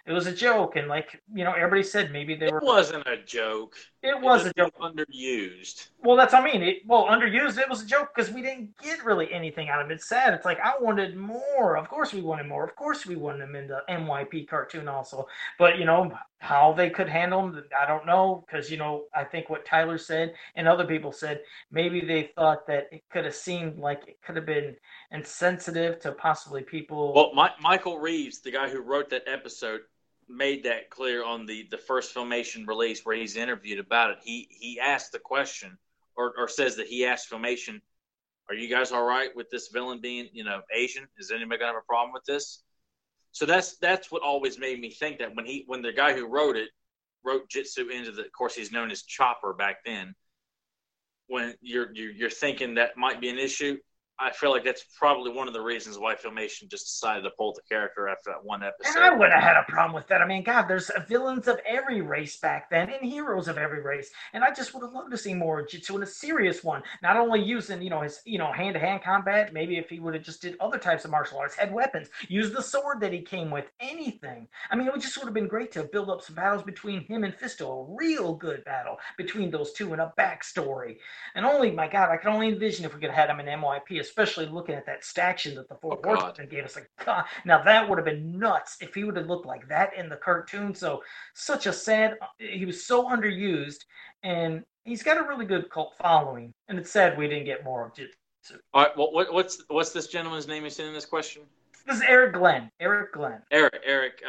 It was a joke, and like everybody said maybe they
It
were.
wasn't a joke.
It
It
was a
just was
joke.
underused.
Well, that's what I mean. Well, underused, it was a joke because we didn't get really anything out of it. It's sad. It's like I wanted more. Of course, we wanted more. Of course, we wanted him in the MYP cartoon also. But how they could handle him, I don't know. Because I think what Tyler said and other people said, maybe they thought that it could have seemed like it could have been insensitive to possibly people.
Well, Michael Reeves, the guy who wrote that episode, made that clear on the first Filmation release where he's interviewed about it. He asked the question, or says that he asked Filmation, "Are you guys all right with this villain being Asian? Is anybody gonna have a problem with this?" So that's what always made me think that when the guy who wrote Jitsu into of course he's known as Chopper back then. When you're thinking that might be an issue, I feel like that's probably one of the reasons why Filmation just decided to pull the character after that one
And I
episode.
would have had a problem with that. I mean, God, there's villains of every race back then and heroes of every race. And I just would have loved to see more Jitsu in a serious one. Not only using, his, hand-to-hand combat, maybe if he would have just did other types of martial arts, had weapons, used the sword that he came with, anything. I mean, it just would have been great to build up some battles between him and Fisto, a real good battle between those two and a backstory. And my God, I can only envision if we could have had him in MYP, especially looking at that staction that the Four Horsemen gave us. Like, God, now that would have been nuts if he would have looked like that in the cartoon. So, such a sad. He was so underused, and he's got a really good cult following. And it's sad we didn't get more of Jitsu.
All right, well, what's this gentleman's name he's in this question?
This is Eric Glenn. Eric Glenn.
Eric.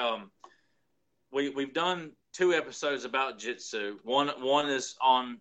We've done 2 episodes about Jitsu. One is on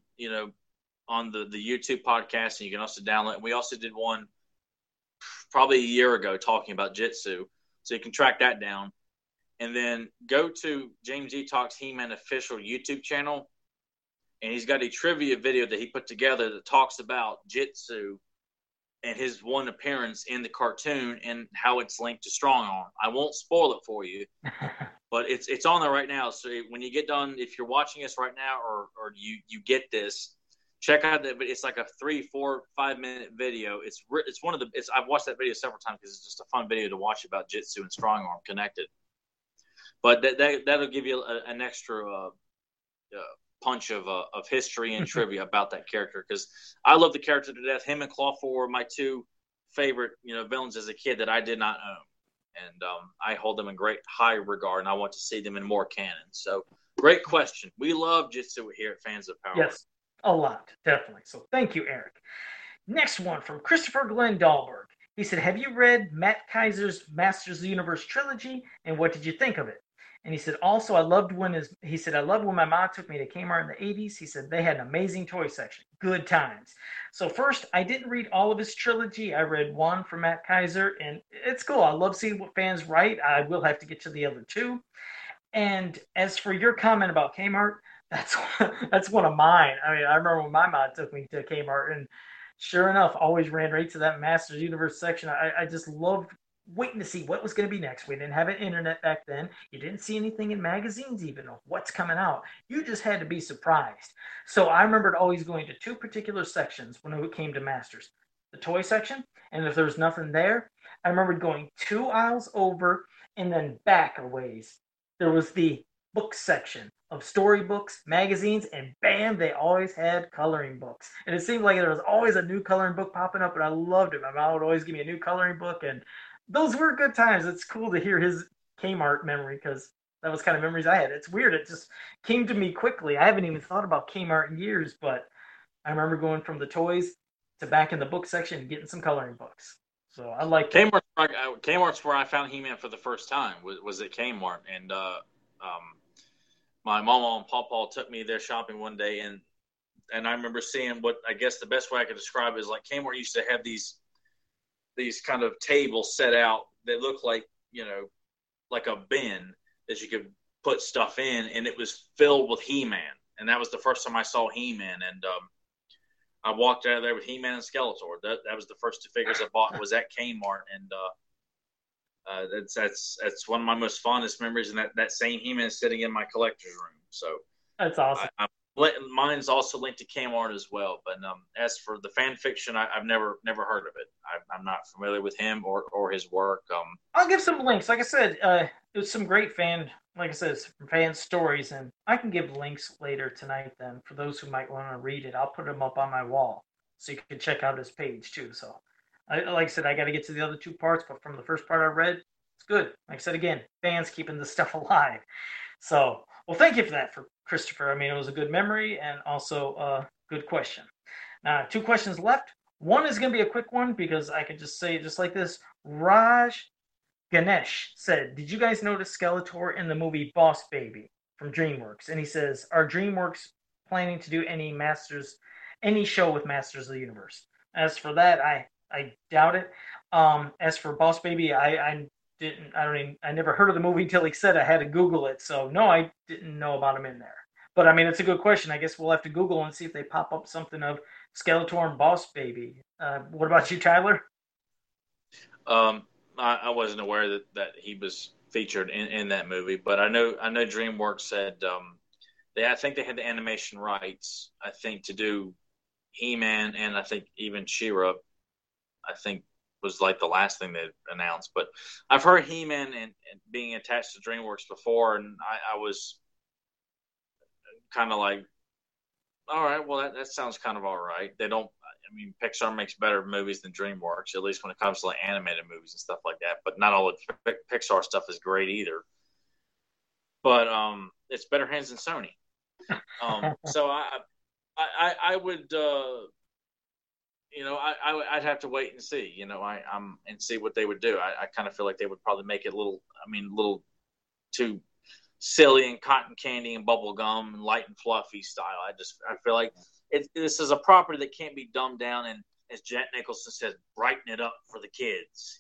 on the YouTube podcast, and you can also download it. We also did one probably a year ago talking about Jitsu, so you can track that down. And then go to James E. Talks He-Man official YouTube channel, and he's got a trivia video that he put together that talks about Jitsu and his one appearance in the cartoon and how it's linked to Strong Arm. I won't spoil it for you, but it's on there right now. So when you get done, if you're watching us right now or you get this, check out that. It's like a 3, 4, 5 minute video. It's one of the. I've watched that video several times because it's just a fun video to watch about Jitsu and Strong Arm connected. But that'll give you an extra punch of history and trivia about that character, because I love the character to death. Him and Clawful were my 2 favorite villains as a kid that I did not own, and I hold them in great high regard, and I want to see them in more canon. So great question. We love Jitsu here at Fans of Power.
Yes, a lot, definitely. So thank you, Eric. Next one from Christopher Glenn Dahlberg. He said, "Have you read Matt Kaiser's Masters of the Universe trilogy, and what did you think of it?" And he said, "Also, I loved when my mom took me to Kmart in the 80s. He said they had an amazing toy section. Good times." So first, I didn't read all of his trilogy. I read one from Matt Kaiser, and it's cool. I love seeing what fans write. I will have to get to the other 2. And as for your comment about Kmart, that's one of mine. I mean, I remember when my mom took me to Kmart, and sure enough, always ran right to that Masters Universe section. I just loved waiting to see what was going to be next. We didn't have an internet back then. You didn't see anything in magazines even of what's coming out. You just had to be surprised. So I remembered always going to 2 particular sections when it came to Masters. The toy section, and if there was nothing there, I remembered going 2 aisles over and then back a ways. There was the book section of storybooks, magazines, and bam, they always had coloring books. And it seemed like there was always a new coloring book popping up, and I loved it. My mom would always give me a new coloring book, and those were good times. It's cool to hear his Kmart memory, because that was kind of memories I had. It's weird. It just came to me quickly. I haven't even thought about Kmart in years, but I remember going from the toys to back in the book section and getting some coloring books. So I like
Kmart's where I found He-Man for the first time was at Kmart, and my mama and papa took me there shopping one day, and I remember seeing what I guess the best way I could describe it is like Kmart used to have these kind of tables set out that looked like like a bin that you could put stuff in, and it was filled with He-Man, and that was the first time I saw He-Man, and I walked out of there with He-Man and Skeletor. That was the first 2 figures I bought was at Kmart, and that's one of my most fondest memories, and that same He-Man is sitting in my collector's room. So
that's awesome.
Mine's also linked to Kmart as well. But as for the fan fiction, I've never heard of it. I'm not familiar with him or his work.
I'll give some links. Like I said, it was some great fan like I said, it's from fan stories, and I can give links later tonight. Then for those who might want to read it, I'll put them up on my wall so you can check out his page too. So, like I said, I got to get to the other two parts, but from the first part I read, it's good. Like I said again, fans keeping this stuff alive. So, well, thank you for that, for Christopher. I mean, it was a good memory and also a good question. Now, two questions left. One is going to be a quick one because I could just say it just like this. Raj Ganesh said, "Did you guys notice Skeletor in the movie Boss Baby from DreamWorks?" And he says, "Are DreamWorks planning to do any show with Masters of the Universe?" As for that, I doubt it. As for Boss Baby, I never heard of the movie until he said I had to Google it. So no, I didn't know about him in there. But I mean, it's a good question. I guess we'll have to Google and see if they pop up something of Skeletor and Boss Baby. What about you, Tyler?
I wasn't aware that he was featured in that movie, but I know DreamWorks said I think they had the animation rights. I think to do He-Man and I think even She-Ra. I think was like the last thing they announced. But I've heard He-Man and being attached to DreamWorks before, and I was kind of like, all right, well that sounds kind of all right. They don't. I mean, Pixar makes better movies than DreamWorks, at least when it comes to like animated movies and stuff like that. But not all the Pixar stuff is great either. But it's better hands than Sony. So I would. I'd have to wait and see. And see what they would do. I kind of feel like they would probably make it a little too silly and cotton candy and bubble gum and light and fluffy style. I feel like this is a property that can't be dumbed down and, as Jack Nicholson says, brighten it up for the kids.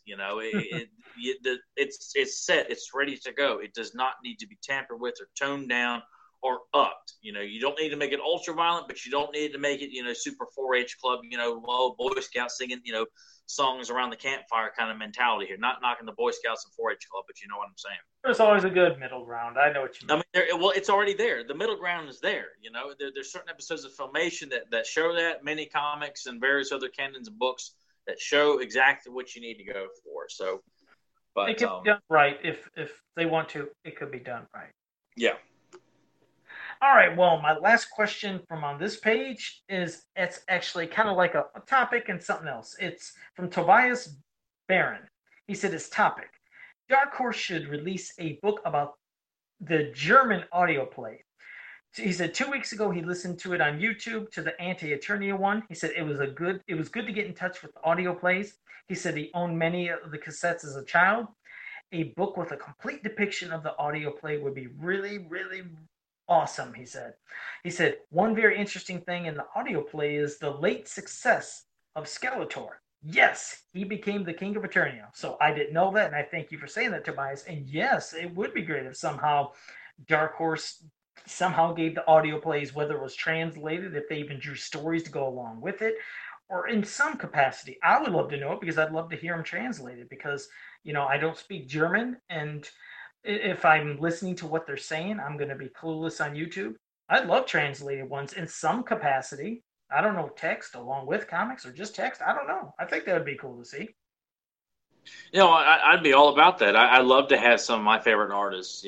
It's set, it's ready to go. It does not need to be tampered with or toned down or upped. You don't need to make it ultra violent, but you don't need to make it, super 4-H club, Boy Scouts singing, songs around the campfire kind of mentality here. Not knocking the Boy Scouts and 4-H club, but you know what I'm saying.
There's always a good middle ground. I know what you mean.
I mean, it's already there. The middle ground is there. There's certain episodes of Filmation that show that, many comics and various other canons and books that show exactly what you need to go for. So, but
it can be done right if they want to. It could be done right.
Yeah.
All right, well, my last question from on this page it's actually kind of like a topic and something else. It's from Tobias Barron. He said his topic: Dark Horse should release a book about the German audio play. He said 2 weeks ago he listened to it on YouTube, to the Anti-Eternia one. He said it was good to get in touch with audio plays. He said he owned many of the cassettes as a child. A book with a complete depiction of the audio play would be really, really awesome, he said. He said, one very interesting thing in the audio play is the late success of Skeletor. Yes, he became the King of Eternia. So I didn't know that, and I thank you for saying that, Tobias. And yes, it would be great if somehow Dark Horse somehow gave the audio plays, whether it was translated, if they even drew stories to go along with it, or in some capacity. I would love to know it because I'd love to hear them translated because, I don't speak German, and if I'm listening to what they're saying, I'm going to be clueless on YouTube. I'd love translated ones in some capacity. I don't know, text along with comics or just text. I don't know. I think that would be cool to see.
I'd be all about that. I'd love to have some of my favorite artists,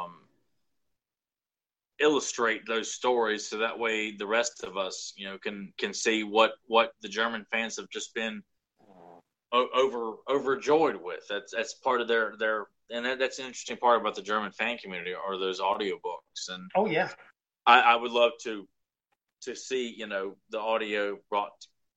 illustrate those stories so that way the rest of us, can see what the German fans have just been overjoyed with. That's part of their and that's an interesting part about the German fan community are those audiobooks. And
oh yeah,
I would love to see the audio brought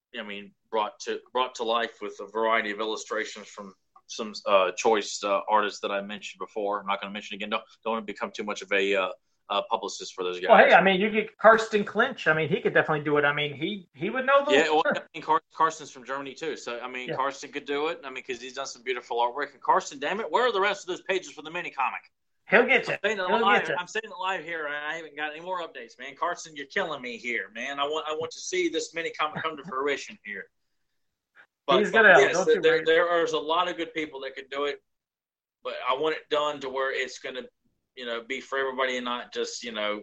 to life with a variety of illustrations from some choice artists that I mentioned before. I'm not going to mention again. Don't want to become too much of a publicist for those guys.
Well, hey, I mean, you get Karsten Clinch. I mean, he could definitely do it. I mean, he would know those.
Yeah, well, I mean, Karsten's from Germany too. So, I mean, yeah. Karsten could do it. I mean, because he's done some beautiful artwork. And Karsten, damn it, where are the rest of those pages for the mini comic?
He'll get you.
I'm saying it live here, and I haven't got any more updates, man. Karsten, you're killing me here, man. I want to see this mini comic come to fruition here. But,
he's gonna.
Yes, there's a lot of good people that could do it, but I want it done to where it's going to, be for everybody and not just,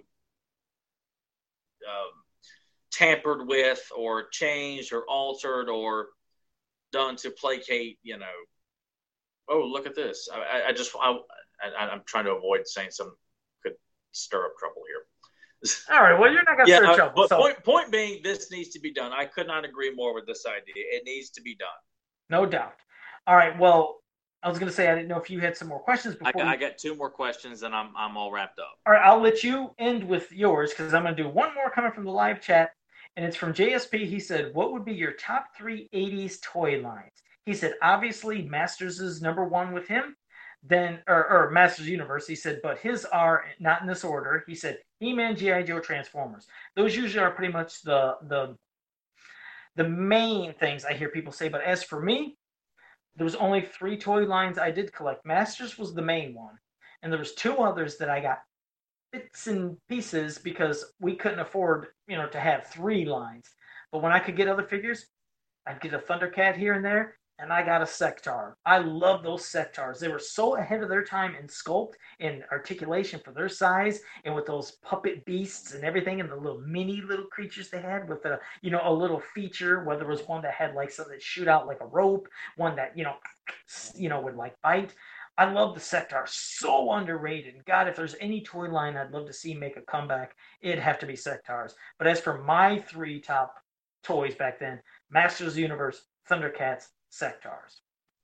tampered with or changed or altered or done to placate, oh, look at this. I'm trying to avoid saying some could stir up trouble here.
All right. Well, you're not going to stir trouble.
But
So.
point being, this needs to be done. I could not agree more with this idea. It needs to be done.
No doubt. All right. Well, I was going to say, I didn't know if you had some more questions before.
I got 2 more questions, and I'm all wrapped up.
All right. I'll let you end with yours because I'm going to do one more coming from the live chat, and it's from JSP. He said, what would be your top 3 80s toy lines? He said, obviously, Masters is number 1 with him. Then, or Masters Universe, he said, but his are not in this order. He said, He-Man, G.I. Joe, Transformers. Those usually are pretty much the main things I hear people say. But as for me, there was only 3 toy lines I did collect. Masters was the main one. And there was 2 others that I got bits and pieces because we couldn't afford, to have 3 lines. But when I could get other figures, I'd get a Thundercat here and there. And I got a Sectaur. I love those Sectaurs. They were so ahead of their time in sculpt and articulation for their size, and with those puppet beasts and everything, and the little creatures they had with a little feature. Whether it was one that had like something that shoot out like a rope, one that would like bite. I love the Sectaur. So underrated. God, if there's any toy line I'd love to see make a comeback, it'd have to be Sectaurs. But as for my 3 top toys back then, Masters of the Universe, Thundercats, Sectaurs.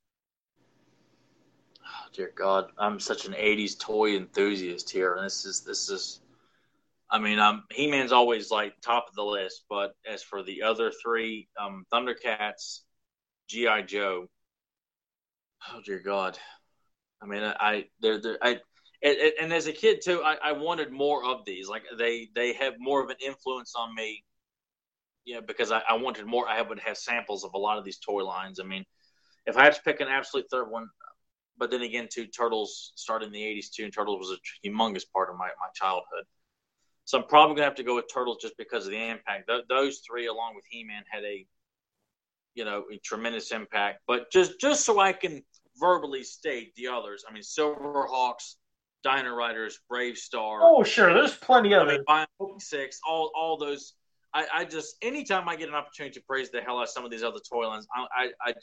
Oh, dear God, I'm such an '80s toy enthusiast here, and this is. I mean, He-Man's always like top of the list, but as for the other 3, Thundercats, G.I. Joe. Oh dear God, I mean, and as a kid too, I wanted more of these. Like they have more of an influence on me. Because I wanted more. I would have samples of a lot of these toy lines. I mean, if I had to pick an absolute third one, but then again, too, Turtles started in the 80s, too, and Turtles was a humongous part of my childhood. So I'm probably going to have to go with Turtles just because of the impact. Those 3, along with He-Man, had a tremendous impact. But just so I can verbally state the others, I mean, Silverhawks, Dino Riders, Brave Star.
Oh, sure. There's plenty of them.
Bionic 6, all those. I just, anytime I get an opportunity to praise the hell out of some of these other toy lines, I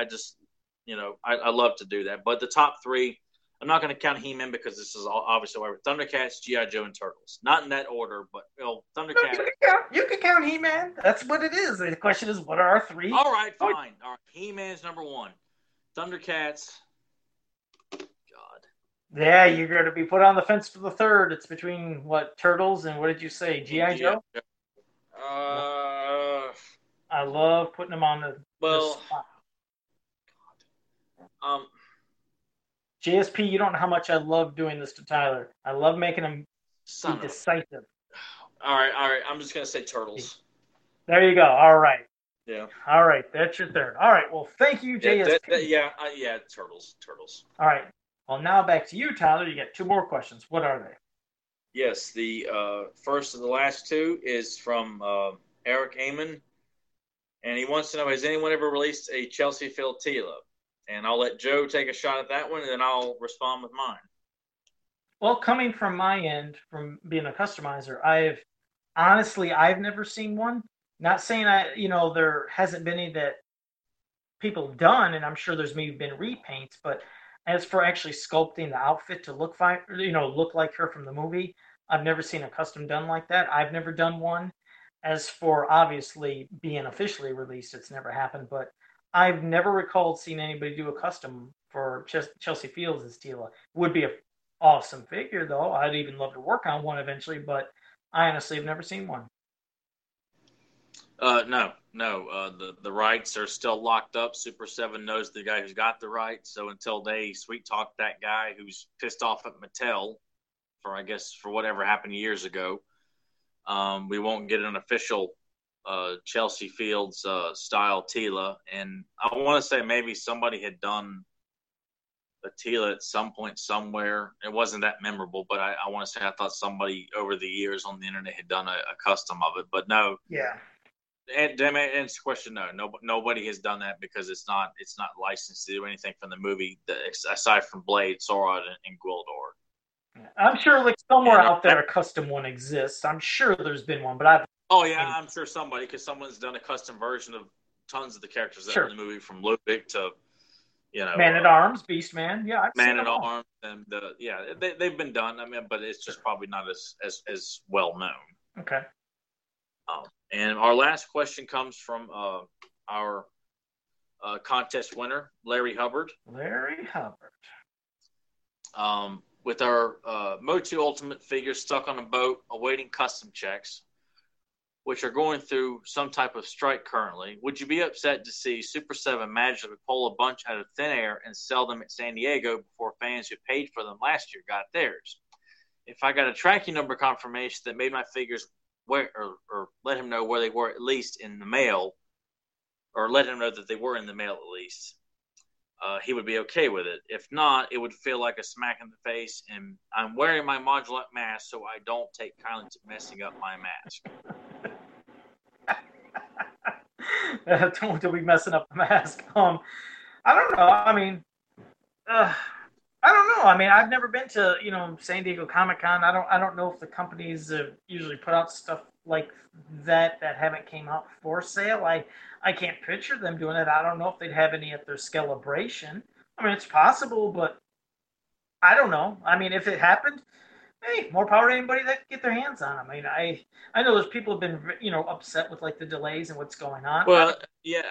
love to do that. But the top 3, I'm not going to count He-Man because this is obviously whatever. Thundercats, G.I. Joe, and Turtles. Not in that order, but Thundercats.
You can count He-Man. That's what it is. The question is, what are our 3?
All right, fine. All right, He-Man's number 1. Thundercats. God.
Yeah, you're going to be put on the fence for the third. It's between Turtles and what did you say, G.I. Joe? I love putting them on the spot. JSP, you don't know how much I love doing this to Tyler. I love making him be decisive.
All right. I'm just gonna say Turtles.
There you go. All right.
Yeah.
All right. That's your third. All right. Well, thank you, JSP.
Yeah. Turtles.
All right. Well, now back to you, Tyler. You got 2 more questions. What are they?
Yes, the first of the last 2 is from Eric Amon, and he wants to know, has anyone ever released a Chelsea Field Tila? And I'll let Joe take a shot at that one, and then I'll respond with mine.
Well, coming from my end, from being a customizer, I've never seen one. Not saying there hasn't been any that people have done, and I'm sure there's maybe been repaints, but as for actually sculpting the outfit to look like her from the movie, I've never seen a custom done like that. I've never done one. As for obviously being officially released, it's never happened, but I've never recalled seeing anybody do a custom for Chelsea Fields as Tila. Would be an awesome figure, though. I'd even love to work on one eventually, but I honestly have never seen one.
No. The rights are still locked up. Super 7 knows the guy who's got the rights. So until they sweet talk that guy who's pissed off at Mattel for whatever happened years ago, we won't get an official Chelsea Fields style Tila. And I want to say maybe somebody had done a Tila at some point somewhere. It wasn't that memorable, but I want to say I thought somebody over the years on the internet had done a custom of it. But no.
Yeah.
And answer the question, no. Nobody has done that because it's not licensed to do anything from the movie aside from Blade, Sauron, and Gwildor.
I'm sure somewhere out there a custom one exists. I'm sure there's been one, but
I'm sure somebody, because someone's done a custom version of tons of the characters that are in the movie, from Ludwig to
Man at Arms, Beast Man. Yeah, I've
Man
seen
at
them all.
Arms, and they've been done. I mean, but it's just probably not as well known.
Okay.
And our last question comes from our contest winner, Larry Hubbard.
Larry Hubbard.
With our Motu Ultimate figures stuck on a boat awaiting custom checks, which are going through some type of strike currently, would you be upset to see Super 7 magically pull a bunch out of thin air and sell them at San Diego before fans who paid for them last year got theirs? If I got a tracking number confirmation that made my figures where, or let him know where they were at least in the mail, or let him know that they were in the mail at least, he would be okay with it. If not, it would feel like a smack in the face, and I'm wearing my Modulus mask so I don't take kindly to messing up my mask.
Don't be messing up the mask. I don't know. I mean, I don't know. I mean, I've never been to San Diego Comic-Con. I don't know if the companies usually put out stuff like that haven't came out for sale. I can't picture them doing it. I don't know if they'd have any at their Celebration. I mean, it's possible, but I don't know. I mean, if it happened, hey, more power to anybody that can get their hands on them. I mean, I know there's people have been upset with like the delays and what's going on.
Well, yeah,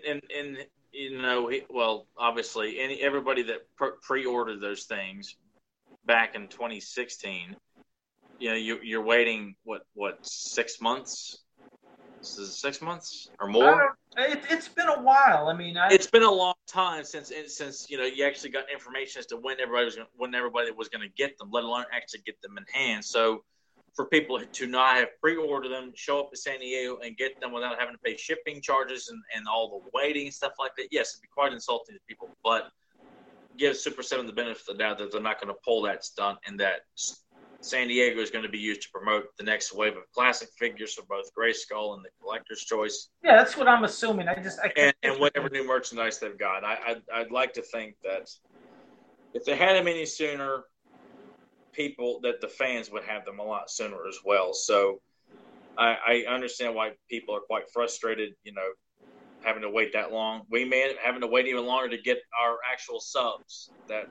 well, obviously, everybody that pre-ordered those things back in 2016, you're waiting what 6 months? This is 6 months or more.
It's been a while. I mean,
it's been a long time since you actually got information as to when everybody was going to get them, let alone actually get them in hand. So, for people to not have pre-ordered them, show up at San Diego and get them without having to pay shipping charges and all the waiting and stuff like that, yes, it'd be quite insulting to people. But give Super 7 the benefit of the doubt that they're not going to pull that stunt, and that San Diego is going to be used to promote the next wave of classic figures for both Grayskull and the Collector's Choice.
Yeah, that's what I'm assuming.
And whatever new merchandise they've got. I'd like to think that if they had them any sooner, the fans would have them a lot sooner as well. So I understand why people are quite frustrated, having to wait that long. We may have having to wait even longer to get our actual subs that,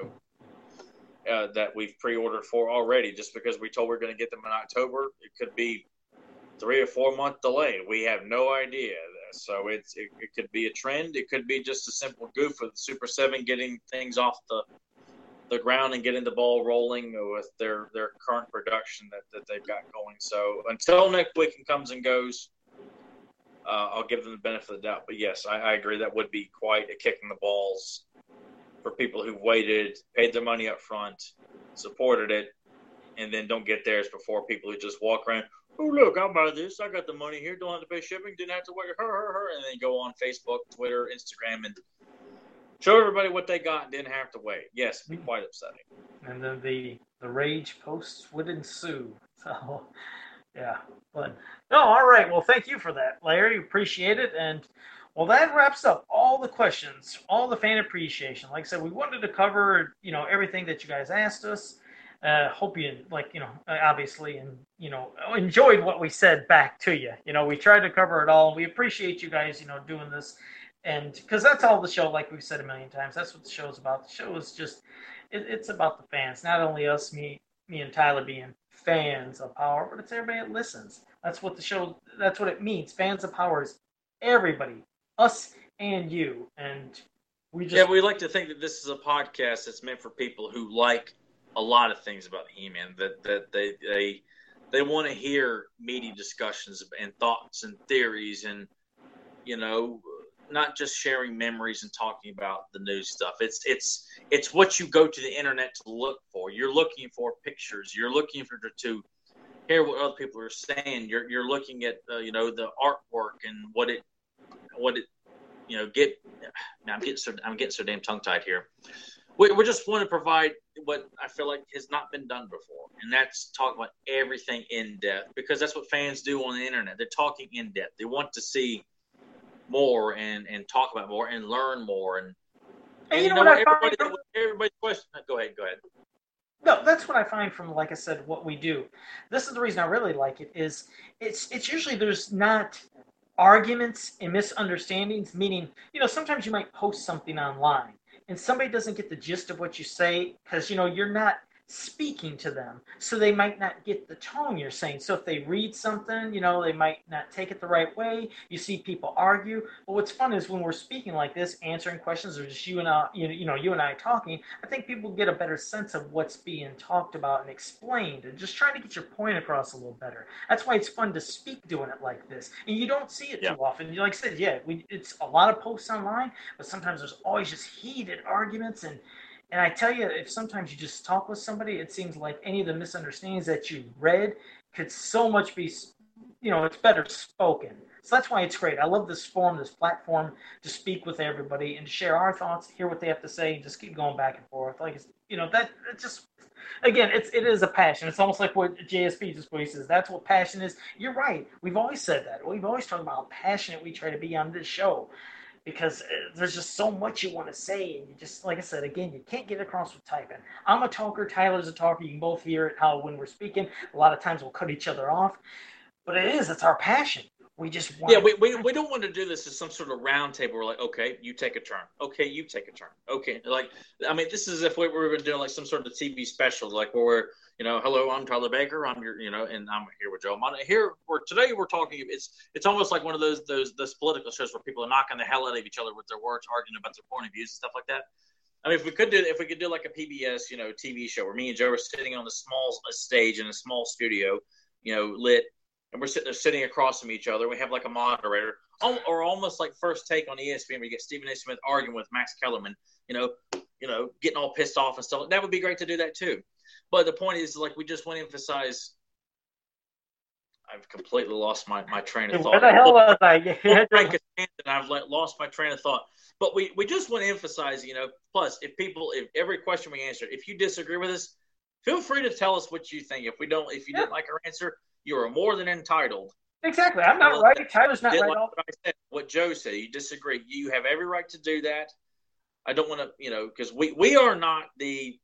that we've pre-ordered for already, just because we told we're going to get them in October. It could be 3 or 4 month delay. We have no idea. So it could be a trend. It could be just a simple goof with Super 7 getting things off the ground and getting the ball rolling with their current production that they've got going. So until next week comes and goes, I'll give them the benefit of the doubt. But yes, I agree that would be quite a kick in the balls for people who waited, paid their money up front, supported it, and then don't get theirs before people who just walk around, oh, look, I'll buy this. I got the money here. Don't have to pay shipping. Didn't have to wait. And then go on Facebook, Twitter, Instagram, and show everybody what they got and didn't have to wait. Yes, it'd be quite upsetting.
And then the rage posts would ensue. So, yeah. But, no, all right. Well, thank you for that, Larry. Appreciate it. And, well, that wraps up all the questions, all the fan appreciation. Like I said, we wanted to cover, everything that you guys asked us. Hope you, obviously, and, enjoyed what we said back to you. We tried to cover it all. We appreciate you guys, doing this. And because that's all the show, like we've said a million times, that's what the show's about. The show is just, it's about the fans. Not only us, me and Tyler being fans of Power, but it's everybody that listens. That's what the show, that's what it means. Fans of Power is everybody, us and you. And we just...
Yeah, we like to think that this is a podcast that's meant for people who like a lot of things about He-Man, that they want to hear meaty discussions and thoughts and theories and, not just sharing memories and talking about the new stuff. It's what you go to the internet to look for. You're looking for pictures. You're looking for to hear what other people are saying. You're looking at the artwork and what it get. I'm getting so damn tongue tied here. We just want to provide what I feel like has not been done before, and that's talk about everything in depth, because that's what fans do on the internet. They're talking in depth. They want to see more and talk about more and learn more. And everybody's question. Go ahead.
No, that's what I find from, like I said, what we do. This is the reason I really like it, is it's usually there's not arguments and misunderstandings, meaning, sometimes you might post something online and somebody doesn't get the gist of what you say because, you're not speaking to them. So they might not get the tone you're saying. So if they read something, they might not take it the right way. You see people argue. But what's fun is when we're speaking like this, answering questions, or just you and I talking, I think people get a better sense of what's being talked about and explained, and just trying to get your point across a little better. That's why it's fun to speak doing it like this. And you don't see it too often. Like I said, it's a lot of posts online, but sometimes there's always just heated arguments. And I tell you, if sometimes you just talk with somebody, it seems like any of the misunderstandings that you read could so much be, it's better spoken. So that's why it's great. I love this forum, this platform to speak with everybody and to share our thoughts, hear what they have to say, and just keep going back and forth. Like, that it's just, again, it is a passion. It's almost like what JSP just says. That's what passion is. You're right. We've always said that. We've always talked about how passionate we try to be on this show, because there's just so much you want to say, and you just, like I said, again, you can't get across with typing. I'm a talker, Tyler's a talker. You can both hear it, how when we're speaking, a lot of times we'll cut each other off, but it's our passion. We just want
we don't want to do this as some sort of round table. We're like, okay, you take a turn. Okay, you take a turn. Okay, this is if we were doing like some sort of TV special, like where we're, hello, I'm Tyler Baker. I'm your, and I'm here with Joe Amata. Today we're talking. It's almost like one of those political shows where people are knocking the hell out of each other with their words, arguing about their point of views and stuff like that. I mean, if we could do like a PBS, TV show where me and Joe are sitting on a small stage in a small studio, lit, and we're sitting across from each other. We have like a moderator, or almost like First Take on ESPN, where you get Stephen A. Smith arguing with Max Kellerman, getting all pissed off and stuff. That would be great to do that too. But the point is, like, we just want to emphasize. I've completely lost my train of thought.
Where the hell was I?
I've lost my train of thought. But we just want to emphasize, plus if every question we answer, if you disagree with us, feel free to tell us what you think. If you didn't like our answer, you are more than entitled.
Exactly. I'm not right. Tyler's not right.
Like what Joe said, you disagree. You have every right to do that. I don't want to, because we are not the,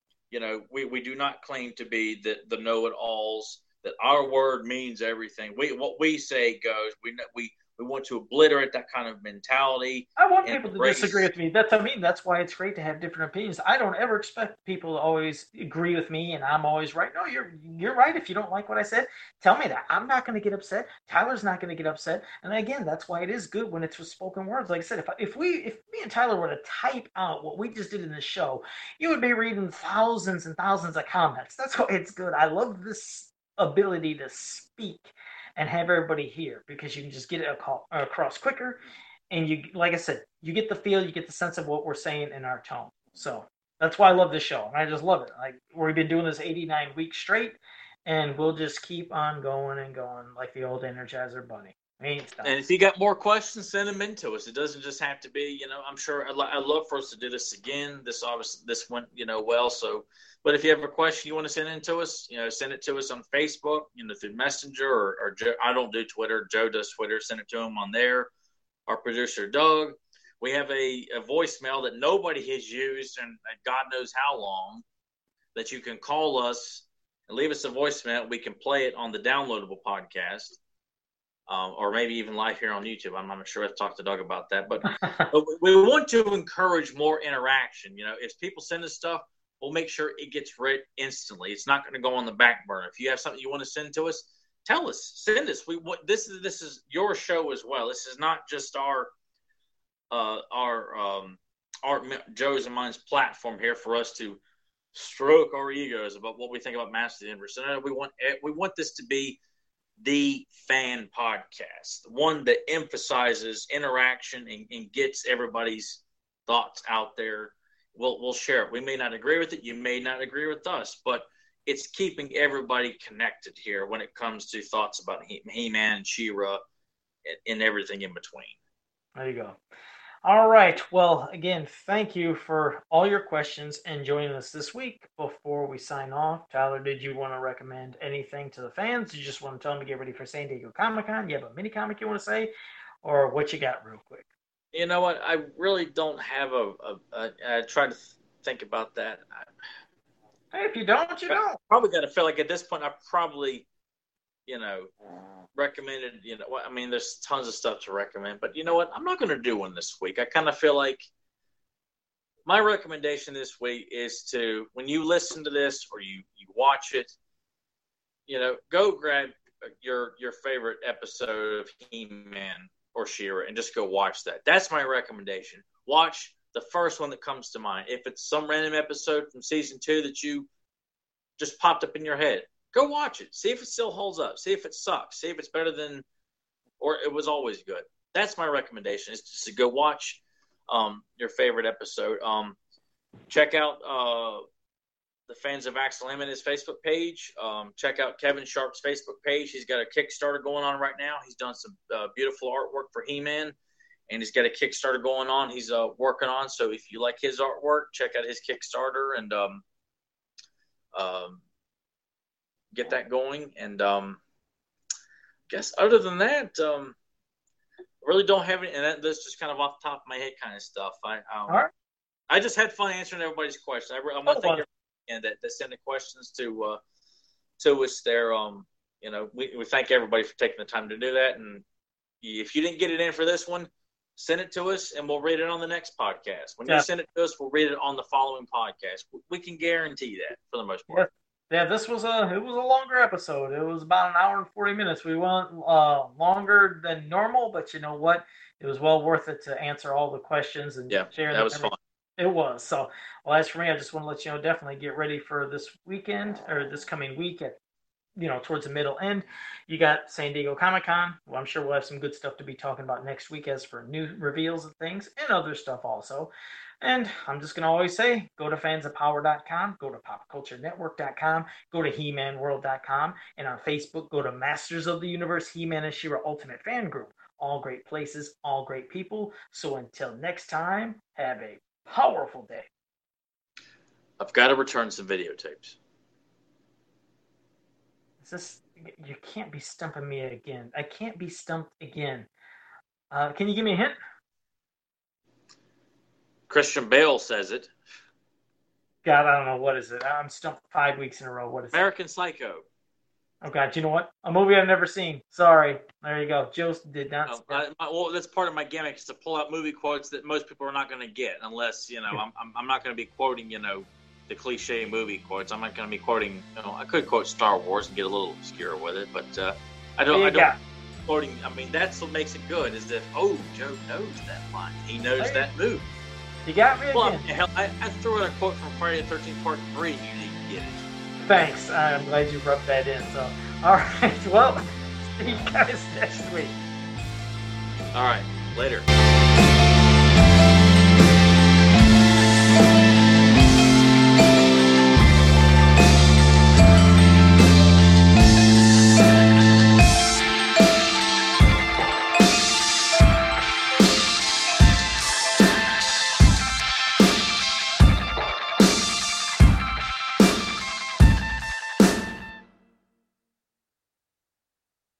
we do not claim to be the know-it-alls, that our word means everything. What we say goes. We want to obliterate that kind of mentality.
I want people to disagree with me. That's why it's great to have different opinions. I don't ever expect people to always agree with me and I'm always right. No, you're right. If you don't like what I said, tell me that. I'm not going to get upset. Tyler's not going to get upset. And again, that's why it is good when it's with spoken words. Like I said, if me and Tyler were to type out what we just did in the show, you would be reading thousands and thousands of comments. That's why it's good. I love this ability to speak and have everybody hear, because you can just get it across quicker, and you, like I said, you get the feel, you get the sense of what we're saying in our tone. So that's why I love this show, and I just love it. Like, we've been doing this 89 weeks straight, and we'll just keep on going and going like the old Energizer Bunny. And
if you got more questions, send them in to us. It doesn't just have to be, I'm sure I'd love for us to do this again. This went, well. So, but if you have a question you want to send in to us, send it to us on Facebook, through Messenger or Joe. I don't do Twitter. Joe does Twitter. Send it to him on there. Our producer, Doug. We have a voicemail that nobody has used and God knows how long, that you can call us and leave us a voicemail. We can play it on the downloadable podcast. Or maybe even live here on YouTube. I'm not sure. I've talked to Doug about that. But we want to encourage more interaction. If people send us stuff, we'll make sure it gets read instantly. It's not going to go on the back burner. If you have something you want to send to us, tell us. Send us. This is your show as well. This is not just our Joe's and mine's platform here for us to stroke our egos about what we think about Master of the Universe. So we want this to be the fan podcast, one that emphasizes interaction and gets everybody's thoughts out there. We'll share it. We may not agree with it. You may not agree with us, but it's keeping everybody connected here when it comes to thoughts about He-Man and She-Ra and everything in between.
There you go. All right. Well, again, thank you for all your questions and joining us this week. Before we sign off, Tyler, did you want to recommend anything to the fans? You just want to tell them to get ready for San Diego Comic-Con? You have a mini comic you want to say? Or what you got real quick?
You know what? I really don't have I try to think about that.
Hey, if you don't, you don't.
Probably got to feel like at this point, I probably, recommended, there's tons of stuff to recommend, but you know what? I'm not going to do one this week. I kind of feel like my recommendation this week is to, when you listen to this or you watch it, go grab your favorite episode of He-Man or She-Ra and just go watch that. That's my recommendation. Watch the first one that comes to mind. If it's some random episode from season 2 that you just popped up in your head, go watch it. See if it still holds up. See if it sucks. See if it's better than, or it was always good. That's my recommendation, is just to go watch your favorite episode. Check out the Fans of Axel Amen's Facebook page. Check out Kevin Sharp's Facebook page. He's got a Kickstarter going on right now. He's done some beautiful artwork for He-Man, and he's got a Kickstarter going on. He's working on. So if you like his artwork, check out his Kickstarter and get that going. And I guess other than that, I really don't have any, and that's just kind of off the top of my head kind of stuff.
All right.
I just had fun answering everybody's questions. I want to thank everybody that sent the questions to us there. We thank everybody for taking the time to do that. And if you didn't get it in for this one, send it to us, and we'll read it on the next podcast. When you send it to us, we'll read it on the following podcast. We can guarantee that for the most part.
Yeah, this was a longer episode. It was about an hour and 40 minutes. We went longer than normal, but you know what? It was well worth it to answer all the questions and share.
That was fun.
It was. So, well, as for me, I just want to let you know, definitely get ready for this weekend or this coming week at, towards the middle end. You got San Diego Comic-Con. Well, I'm sure we'll have some good stuff to be talking about next week as for new reveals and things and other stuff also. And I'm just going to always say, go to fansofpower.com, go to popculturenetwork.com, go to hemanworld.com, and on Facebook, go to Masters of the Universe, He-Man and She-Ra Ultimate Fan Group. All great places, all great people. So until next time, have a powerful day.
I've got to return some videotapes.
You can't be stumping me again. I can't be stumped again. Can you give me a hint?
Christian Bale says it.
God, I don't know. What is it? I'm stumped 5 weeks in a row. What is
American Psycho.
Oh, God. You know what? A movie I've never seen. Sorry. There you go. Joe did not.
Well, that's part of my gimmick, is to pull out movie quotes that most people are not going to get unless, I'm not going to be quoting, the cliche movie quotes. I'm not going to be quoting, I could quote Star Wars and get a little obscure with it, but I don't quoting. I mean, that's what makes it good, is that, Joe knows that line. He knows that movie.
You got me again.
Well, hell, I threw out a quote from Friday the 13th Part 3. You didn't get it.
Thanks. I'm glad you rubbed that in. So, all right. Well, see you guys next week.
All right. Later.